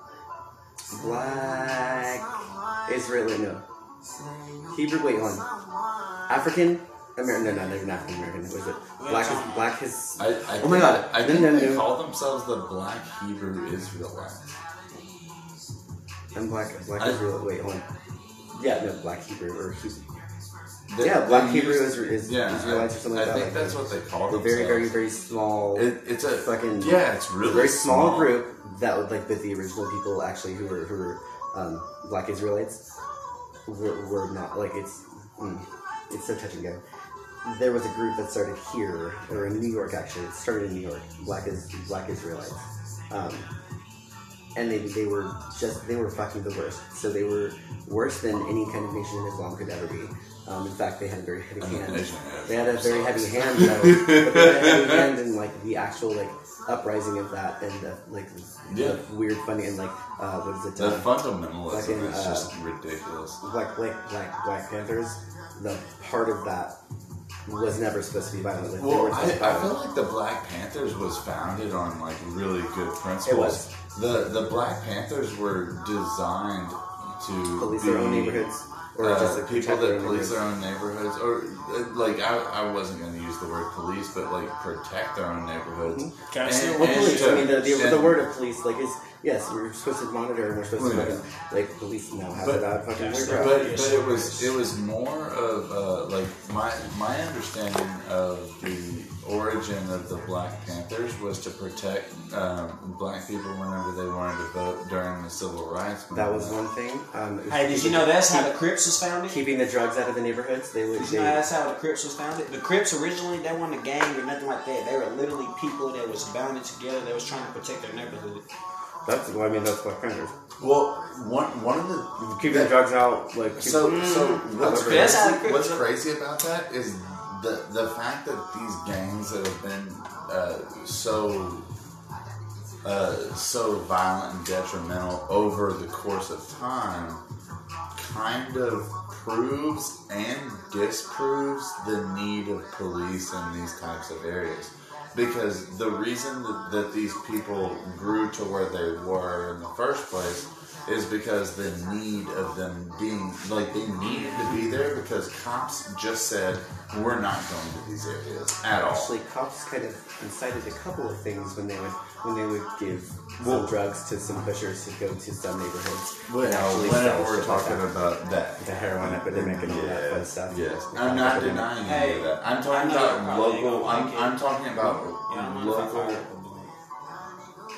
Black Israeli, no. Hebrew. Wait, hold on. African American. No, no, not even African American. Was it black? Is, black is. I, I Oh my think- God. I No, think no, they no. call themselves the Black Hebrew Israelites. I'm black. Black I- Israel. Wait, hold on. Yeah, no, black Hebrew or Hebrew. They- Yeah, Black they Hebrew use- is, is yeah, Israelites or something I, like I that. think like that's that. what they call A themselves. very, very, very small. It, it's a fucking yeah. It's really very small, small group that would like that the original people actually who were who were um, black Israelites were, were not like it's mm, it's so touch and go. There was a group that started here or in New York actually. It started in New York. Black is Black Israelites. Um, and they, they were just they were fucking the worst. So they were worse than any kind of nation in Islam could ever be. Um, in fact, they had a very heavy And the hand. nation has They had a very sucks. heavy hand, though. But they had a heavy hand in like the actual like uprising of that and the like Yeah. the weird, funny and like uh, what is it? The Uh, fundamentalism fucking, is uh, just ridiculous. Black Black Black Black Panthers. The part of that was never supposed to be violent. Like, they Well, weren't I, supposed to be I violent. feel like the Black Panthers was founded on like really good principles. It was. The the Black Panthers were designed to Police be, their own neighborhoods, or uh, just like, people protect their that own police neighborhoods. their own neighborhoods, or uh, like I, I wasn't going to use the word police, but like protect their own neighborhoods. Can I And- say and Well, one police. to- I mean, the, the, the and- word of police, like, is yes, we're supposed to monitor and we're supposed to Well, yeah. fucking like police now have But- a bad fucking Yes, word. But, bro. but it was it was more of uh, like my my understanding of the origin of the Black Panthers was to protect um, black people whenever they wanted to vote during the civil rights movement. That was one thing. Um, it was Hey, did you keeping- know that's how the Crips was founded? keeping the drugs out of the neighborhoods? They would. Did They, you know that's how the Crips was founded? The Crips originally, they weren't a gang or nothing like that. They were literally people that was bounded together. They was trying to protect their neighborhood. that's well, I mean, that's Black Panthers. Well, one one of the Keeping the drugs out, like so so what's however- That's how crazy, the Crips what's are. crazy about that is the the fact that these gangs that have been uh, so uh, so violent and detrimental over the course of time kind of proves and disproves the need of police in these types of areas. Because the reason that, that these people grew to where they were in the first place is because the need of them being, like, they needed to be there because cops just said, we're not going to these areas at all. Actually, cops kind of incited a couple of things when they would when they would give Well- some drugs to some pushers to go to some neighborhoods. Well, and actually whenever sell we're shit like talking that. about that. The heroin epidemic and all that fun stuff. Yes, I'm not denying any of that. I'm talking I know you're about probably local. gonna I'm, like it. I'm talking about Yeah, I don't know if I local. fired up a balloon.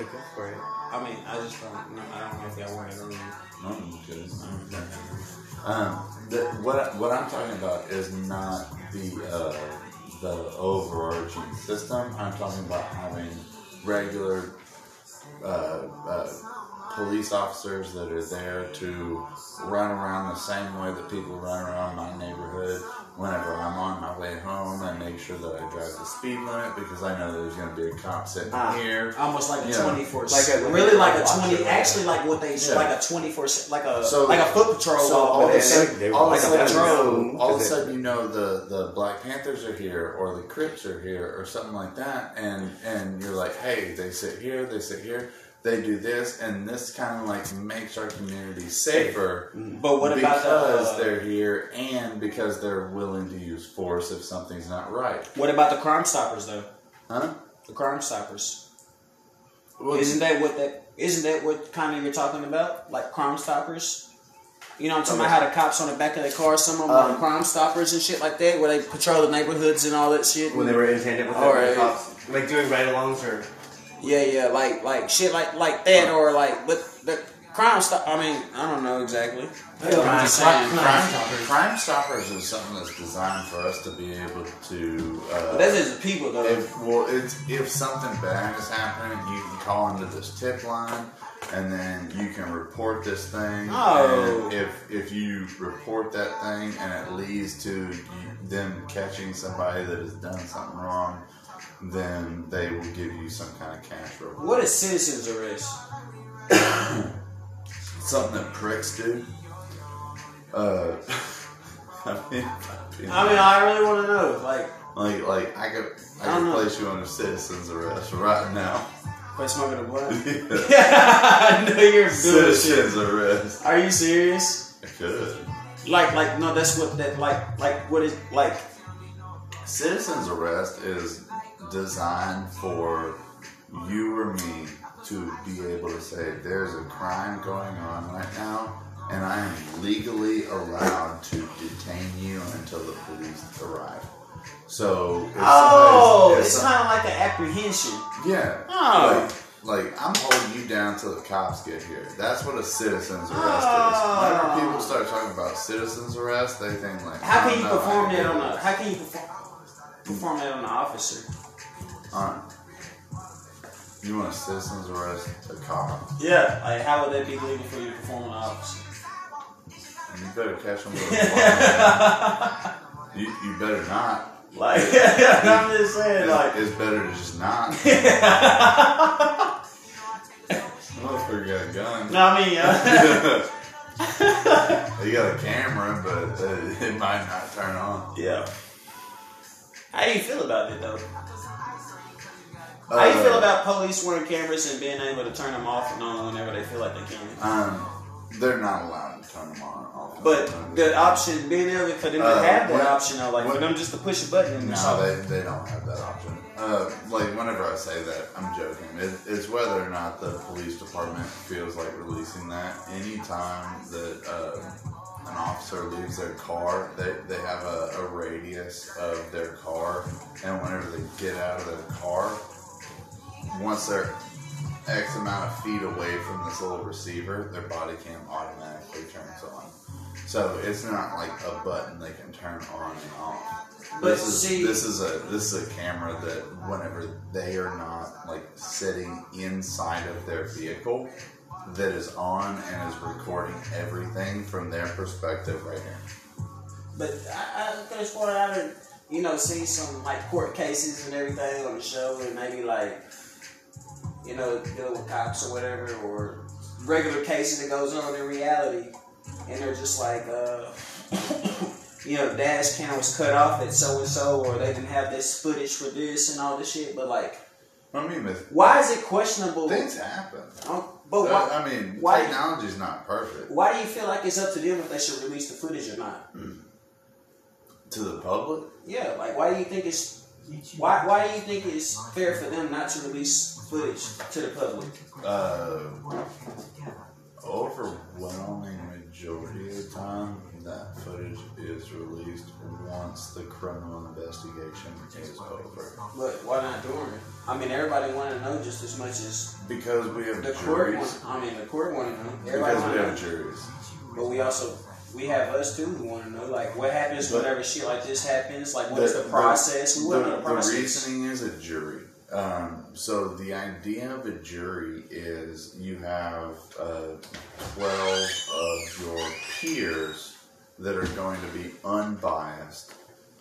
So go for it. I mean, I just don't. No, I don't know if y'all want it or not. No, I'm good. Um, the, what I- what I'm talking about is not the uh, the overarching system. I'm talking about having regular uh, uh, police officers that are there to run around the same way that people run around my neighborhood whenever I'm on my way home, and make sure that I drive the speed limit because I know there's going to be a cop sitting Ah, here. Almost like a Yeah. twenty-four. Like a- like really a like a watcher, twenty. right? Actually, like what they Yeah. like a twenty-four. Like a So- like a foot patrol. so law, all but of a it's- sudden- they were all of a like a sudden, patrol. all of a Cause sudden, you know, the, the Black Panthers are here, or the Crips are here, or something like that, and and you're like, hey, they sit here, they sit here, they do this, and this kind of like makes our community safer. But what about because the? Uh, they're here, and because they're willing to use force if something's not right, what about the Crime Stoppers though? huh? The Crime Stoppers. Well, Isn't that what that? Isn't that what kind of you're talking about? Like Crime Stoppers. You know, I'm talking Okay. about how the cops on the back of their cars, some of them Um, are Crime Stoppers and shit like that, where they patrol the neighborhoods and all that shit. when they were in tandem with the Alright. cops, like doing ride-alongs or Yeah, yeah, like like shit like like that, or like, but the Crime Stop. I mean, I don't know exactly. I'm just Crime, saying. crime, crime stoppers is something that's designed for us to be able to. Uh, But that's just the people though. If, well, it's, if something bad is happening, you can call into this tip line, and then you can report this thing. Oh. And if if you report that thing and it leads to you, them catching somebody that has done something wrong, then they will give you some kind of cash reward. What is citizens arrest? Something that pricks do. Uh, I mean, I mean, I really want to know. Like, like like I could I I don't could know. place you under citizen's arrest right now. by smoking a blunt. I know you're bullshit. Citizen's arrest. Are you serious? I could. Like, like, no, that's what that, like, like, what is, like, Citizen's arrest is designed for you or me to be able to say there's a crime going on right now, and I am legally allowed to detain you until the police arrive. So, if oh, somebody's- if it's some- kind of like an apprehension. yeah. Oh. Like, like, I'm holding you down till the cops get here. That's what a citizen's arrest Oh. is. Whenever people start talking about citizen's arrest, they think like, How oh, can you no, I perform can that do on this. a, how can you perform, perform that on the officer? Alright. You want a citizen's arrest a cop? Yeah. Like, how would that be legal for you to perform on the officer? You better catch him with a fly. you, you better not. Like, I'm just saying, It's, like, it's better to just not. Motherfucker got a gun. no, I mean, uh, He got a camera, but uh, it might not turn on. yeah. How do you feel about it, though? How you Uh, feel about police wearing cameras and being able to turn them off and on whenever they feel like they can? Um, they're not allowed to turn them on and off. But the option, being able for them to Uh, have that when- option, though, like for when- them just to push a button and it's No, off. they, they don't have that option. Uh, like, whenever I say that, I'm joking. It, it's whether or not the police department feels like releasing that. Anytime that uh, an officer leaves their car, they, they have a, a radius of their car, and whenever they get out of their car, once they're X amount of feet away from this little receiver, their body cam automatically turns on. So it's not like a button they can turn on and off. But this is see- this is a this is a camera that whenever they are not like sitting inside of their vehicle, that is on and is recording everything from their perspective right here. But I, I could have sworn I done, you know, see some like court cases and everything on the show, and maybe like, you know, dealing with cops or whatever, or regular cases that goes on in reality, and they're just like, uh, you know, dash cam was cut off at so and so, or they didn't have this footage for this and all this shit. But like, I mean, with why is it questionable? things happen. Um, but Uh, why? I mean, why- technology's not perfect Why do you feel like it's up to them if they should release the footage or not? to the public. Yeah, like why do you think it's why why do you think it's fair for them not to release footage to the public? Uh, overwhelming majority of the time, that footage is released once the criminal investigation is over. But why not during? I mean, everybody want to know just as much as Because we have the court. juries. Want, I mean, the court want to know. Everybody Because want we to have know. juries. But we also we have us too who want to know, like, what happens But- whenever shit like this happens. Like, what is the process? We want to know the the process. reasoning is a jury. Um, so the idea of a jury is you have uh, twelve of your peers that are going to be unbiased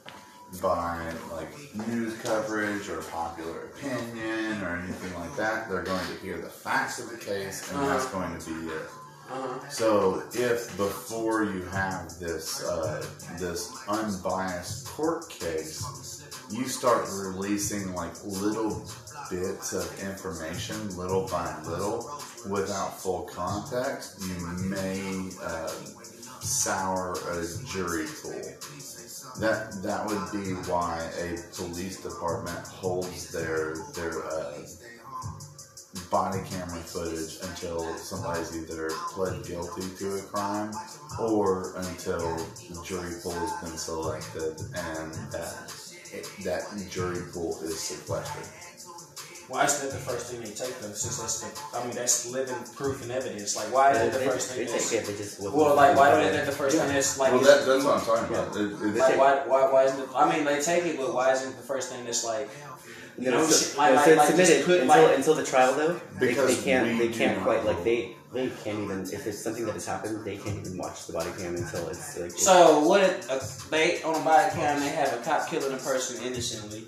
by like news coverage or popular opinion or anything like that. They're going to hear the facts of the case, and Uh-huh. that's going to be it. Uh-huh. So if before you have this uh, this unbiased court case, you start releasing like little bits of information, little by little, without full context, you may uh, sour a jury pool. That that would be why a police department holds their their uh, body camera footage until somebody's either pled guilty to a crime or until the jury pool has been selected and that that jury pool is sequestered. Why is that the first thing they take though? Since that's the, I mean, that's living proof and evidence. Like, why is it the They- first thing they that's... take it, they just wasn't- Well, like, why don't they the first thing that's like... Well, that, that's what I'm talking about. It, it's, like, why, why, why isn't it... I mean, they take it, but why isn't it the first thing that's like... You No, know, so, shit, like, no, like, so it's like, just submitted put, until, like... until the trial though. They, Because they can't. we They do can't not quite know. like they. They can't even if it's something that has happened. They can't even watch the body cam until it's like. It's, So, what if uh, they, on a body cam, they have a cop killing a person innocently?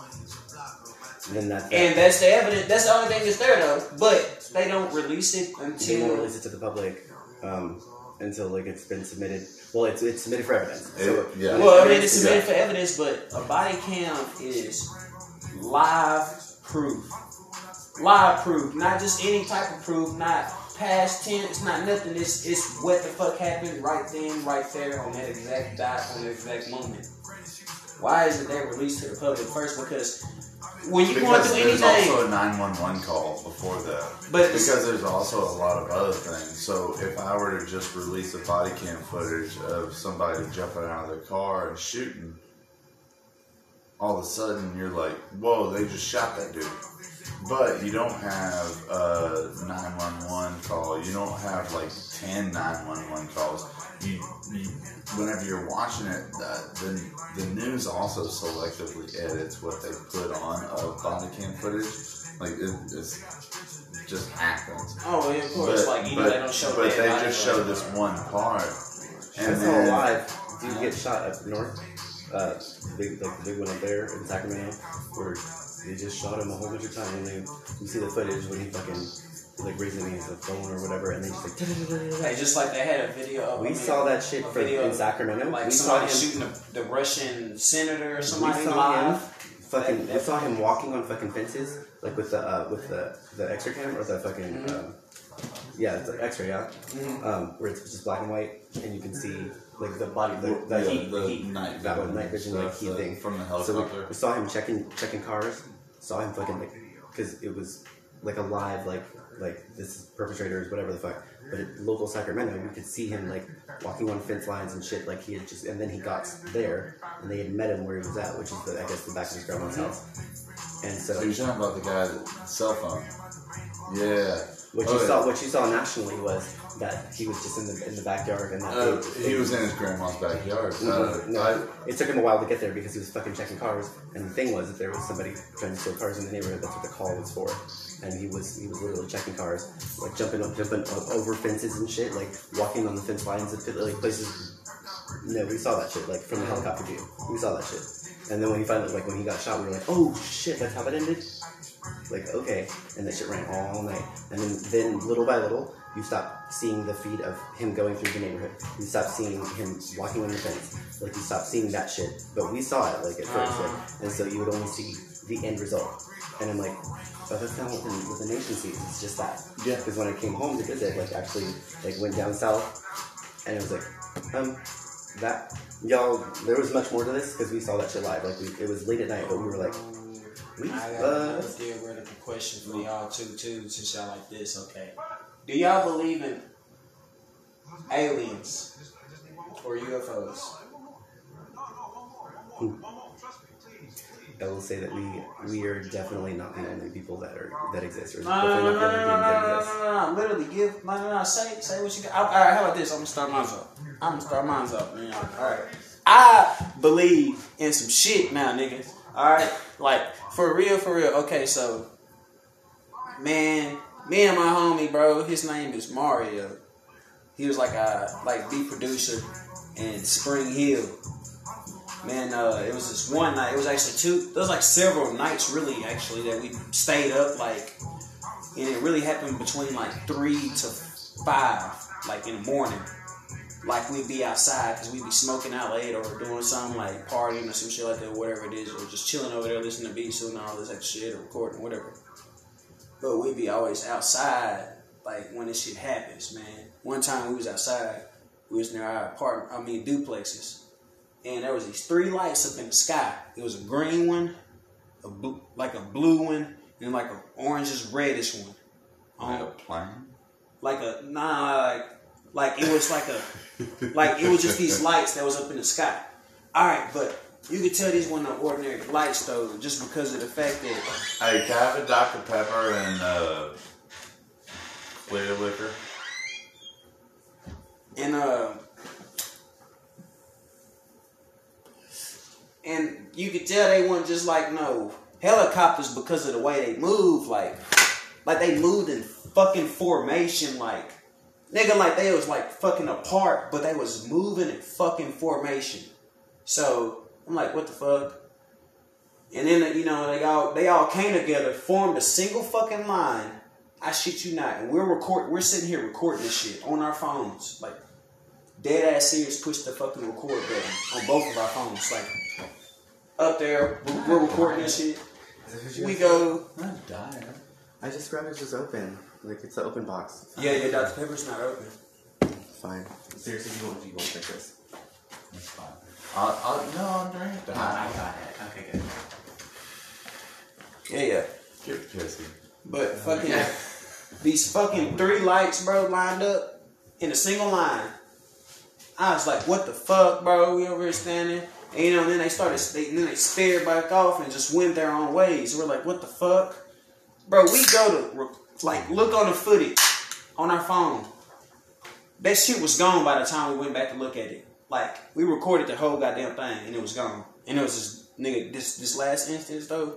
then that's And that's the evidence. That's the only thing that's there, though. But they don't release it they won't until... release it to the public um, until like it's been submitted. Well, it's it's submitted for evidence. So It- yeah. Well, I mean, it's submitted Yeah. for evidence, but a body cam is live proof. Live proof, not just any type of proof, not past tense, not nothing. It's it's what the fuck happened right then, right there, on that exact dot, on that exact moment. Why is it they released to the public first? Because when you going Because through there's anything, also a nine one one call before that. But it's- because there's also a lot of other things. So if I were to just release a body cam footage of somebody jumping out of their car and shooting, all of a sudden you're like, whoa, they just shot that dude. But you don't have a nine one one call. You don't have like ten nine one one calls. You, you, whenever you're watching it, uh, the, the news also selectively edits what they put on of body cam footage. Like, it it's, it just happens. oh, yeah, of course, But, like you know, but, they don't show. but dead they bodies, just right? show this one part. And that's all then, live. Dude get shot up north. Uh, big like the big one up there in Sacramento, where they just shot him a whole bunch of times. And they, you see the footage when he fucking like raising his phone or whatever, and they just like. Hey, just like they had a video of. We I mean, saw that shit a for, video in of, Sacramento. Like we saw somebody him. shooting the, the Russian senator or somebody we saw live. him. Fucking, we saw him walking on fucking fences, like with the uh, with the the X-ray cam or the fucking Mm-hmm. um, yeah, it's an X-ray, yeah, Mhm. um, where it's just black and white, and you can see like the body, the, the yeah, heat, the heat, night that one, vision night vision, like stuff, heat the- thing from the So helicopter. we, we saw him checking checking cars, saw him fucking like because it was like a live like like this perpetrators whatever the fuck. But at local Sacramento, you could see him like walking on fence lines and shit. Like he had just, and then he got there, and they had met him where he was at, which is the, I guess the back of his grandma's house. And so, So you're talking about the guy that cell phone? Yeah. what Oh, you yeah. saw, what you saw nationally was that he was just in the in the backyard, and that Uh, they- he was in his grandma's backyard. Uh, Mhm. No, I- it took him a while to get there because he was fucking checking cars. And the thing was that there was somebody trying to steal cars in the neighborhood. That's what the call was for. And he was he was literally checking cars, like jumping up, jumping up over fences and shit, like walking on the fence lines and like places. No, we saw that shit like from the helicopter view. We saw that shit. And then when he finally like when he got shot, we were like, oh shit, that's how that ended. Like okay, and that shit ran all night. And then then little by little, you stop seeing the feed of him going through the neighborhood. You stop seeing him walking on the fence. Like you stop seeing that shit. But we saw it like at first, like, and so you would only see the end result. And I'm like, oh, that's not what the, what the nation sees. It's just that. Yeah. Because when I came home to visit, like actually, like went down south, and it was like, um, that y'all. There was much more to this because we saw that shit live. Like we, it was late at night, but we were like, we, I got uh, another theoretical question for y'all too, too, since y'all like this. Okay, do y'all believe in aliens or U F Os? I will say that we we are definitely not the only people that are that exist. Or No, no, no, no, no, no, definitely no, not the only no, beings that exist. no, no, no, literally give, no, no, no, say, say what you got. All right, how about this? I'm gonna start mine up. I'm gonna start mine up, man. All right. I believe in some shit now, niggas. All right, like for real, for real. Okay, so, man, me and my homie, bro, his name is Mario. He was like a like beat producer in Spring Hill. Man, uh, it was this one night. It was actually two. There was like several nights, really, actually, that we stayed up, like, and it really happened between like three to five, like in the morning. Like we'd be outside because we'd be smoking out late or doing something like partying or some shit like that, whatever it is, or just chilling over there listening to beats and all this extra shit or recording, whatever. But we'd be always outside, like when this shit happens, man. One time we was outside, we was near our apartment, I mean duplexes. And there was these three lights up in the sky. It was a green one, a blue, like a blue one, and like an orangish reddish one. Like Um, a plane? like a nah, like like it was like a like it was just these lights that was up in the sky. All right, but you could tell these weren't no ordinary lights though, just because of the fact that Hey, can I have a Doctor Pepper and uh, clear liquor? and uh and you could tell they weren't just like no helicopters because of the way they move, like like they moved in fucking formation, like nigga, like they was like fucking apart, but they was moving in fucking formation. So I'm like, what the fuck? And then you know they all they all came together, formed a single fucking line. I shit you not, and we're record we're sitting here recording this shit on our phones, like dead ass serious. Push the fucking record button on both of our phones, like up there. We're, we're recording this shit. We go. Not dying. I just grabbed it just open. Like it's an open box. Yeah, yeah. Doctor Pepper's not open. Fine. Seriously, you won't you won't drink this. That's fine. I'll, I'll, no, I'll drink that. I got it. Okay, good. Yeah, yeah. Get pissy. But fucking these fucking three lights, bro, lined up in a single line. I was like, what the fuck, bro? We over here standing. And you know, and then they started, they, then they stared back off and just went their own ways. We're like, what the fuck? Bro, we go to, like, look on the footage on our phone. That shit was gone by the time we went back to look at it. Like, we recorded the whole goddamn thing and it was gone. And it was this, nigga, this, this last instance, though,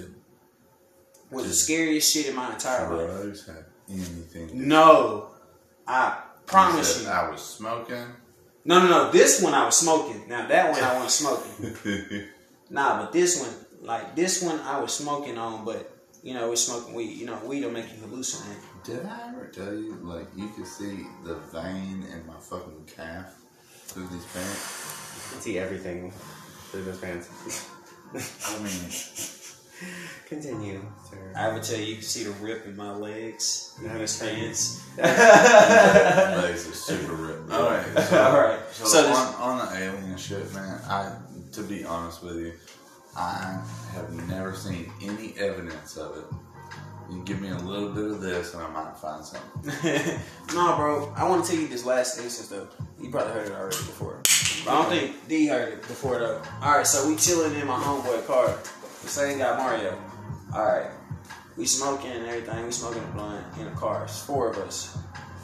was the scariest shit in my entire life. Drugs have anything. No. I promise said you. I was smoking. No, no, no. This one I was smoking. Now that one I wasn't smoking. Nah, but this one, like this one I was smoking on, but you know, we're smoking weed. You know, weed will make you hallucinate. Did I ever tell you, like, you could see the vein in my fucking calf through these pants? You can see everything through those pants. I mean, Continue, sir. I would tell you, you can see the rip in my legs, in his pants. legs are super ripped. All right, so, All right. So, So this- on, on the alien shit, man, I, to be honest with you, I have never seen any evidence of it. You give me a little bit of this, and I might find something. No, bro. I want to tell you this last instance though. You probably heard it already before. But I don't think D heard it before though. All right, so we chilling in my homeboy car. The same guy Mario. All right, we smoking and everything. We smoking a blunt in a car. It's four of us.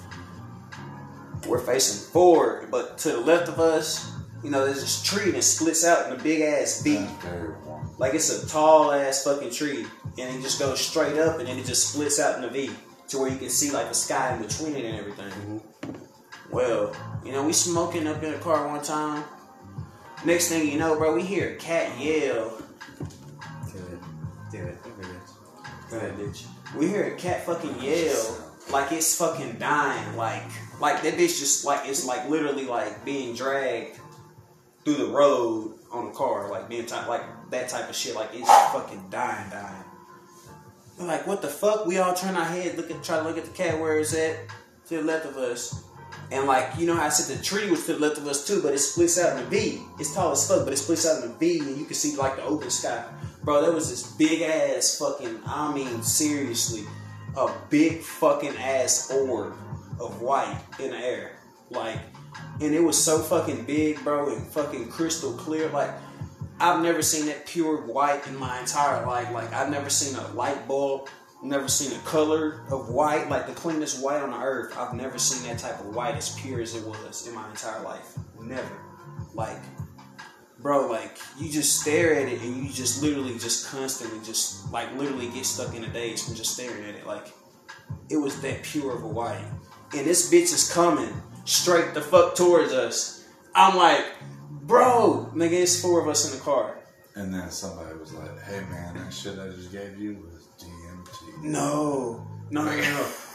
We're facing forward, but to the left of us, you know, there's this tree that splits out in a big ass V. That's very warm. Like it's a tall ass fucking tree, and it just goes straight up, and then it just splits out in a V to where you can see like the sky in between it and everything. Mm-hmm. Well, you know, we smoking up in the car one time. Next thing you know, bro, we hear a cat yell. Do it. Do it. Over it. Go ahead, bitch. We hear a cat fucking yell like it's fucking dying, like like that bitch just like it's like literally like being dragged through the road on a car, like being type like that type of shit, like it's fucking dying, dying. We're like, what the fuck? We all turn our head, look at try to look at the cat where it's at to the left of us. And like, you know how I said the tree was to the left of us too, but it splits out in a V. It's tall as fuck, but it splits out in a V, and you can see like the open sky. Bro, there was this big ass fucking, I mean seriously, a big fucking ass orb of white in the air. Like, and it was so fucking big, bro, and fucking crystal clear. Like, I've never seen that pure white in my entire life. Like, I've never seen a light bulb, never seen a color of white, like the cleanest white on the earth. I've never seen that type of white as pure as it was in my entire life. Never. Like, bro, like, you just stare at it and you just literally just constantly just, like, literally get stuck in a daze from just staring at it. Like, it was that pure of a white. And this bitch is coming straight the fuck towards us. I'm like, bro, nigga, it's four of us in the car. And then somebody was like, hey man, that shit I just gave you was D M T. No, no, no, no, no.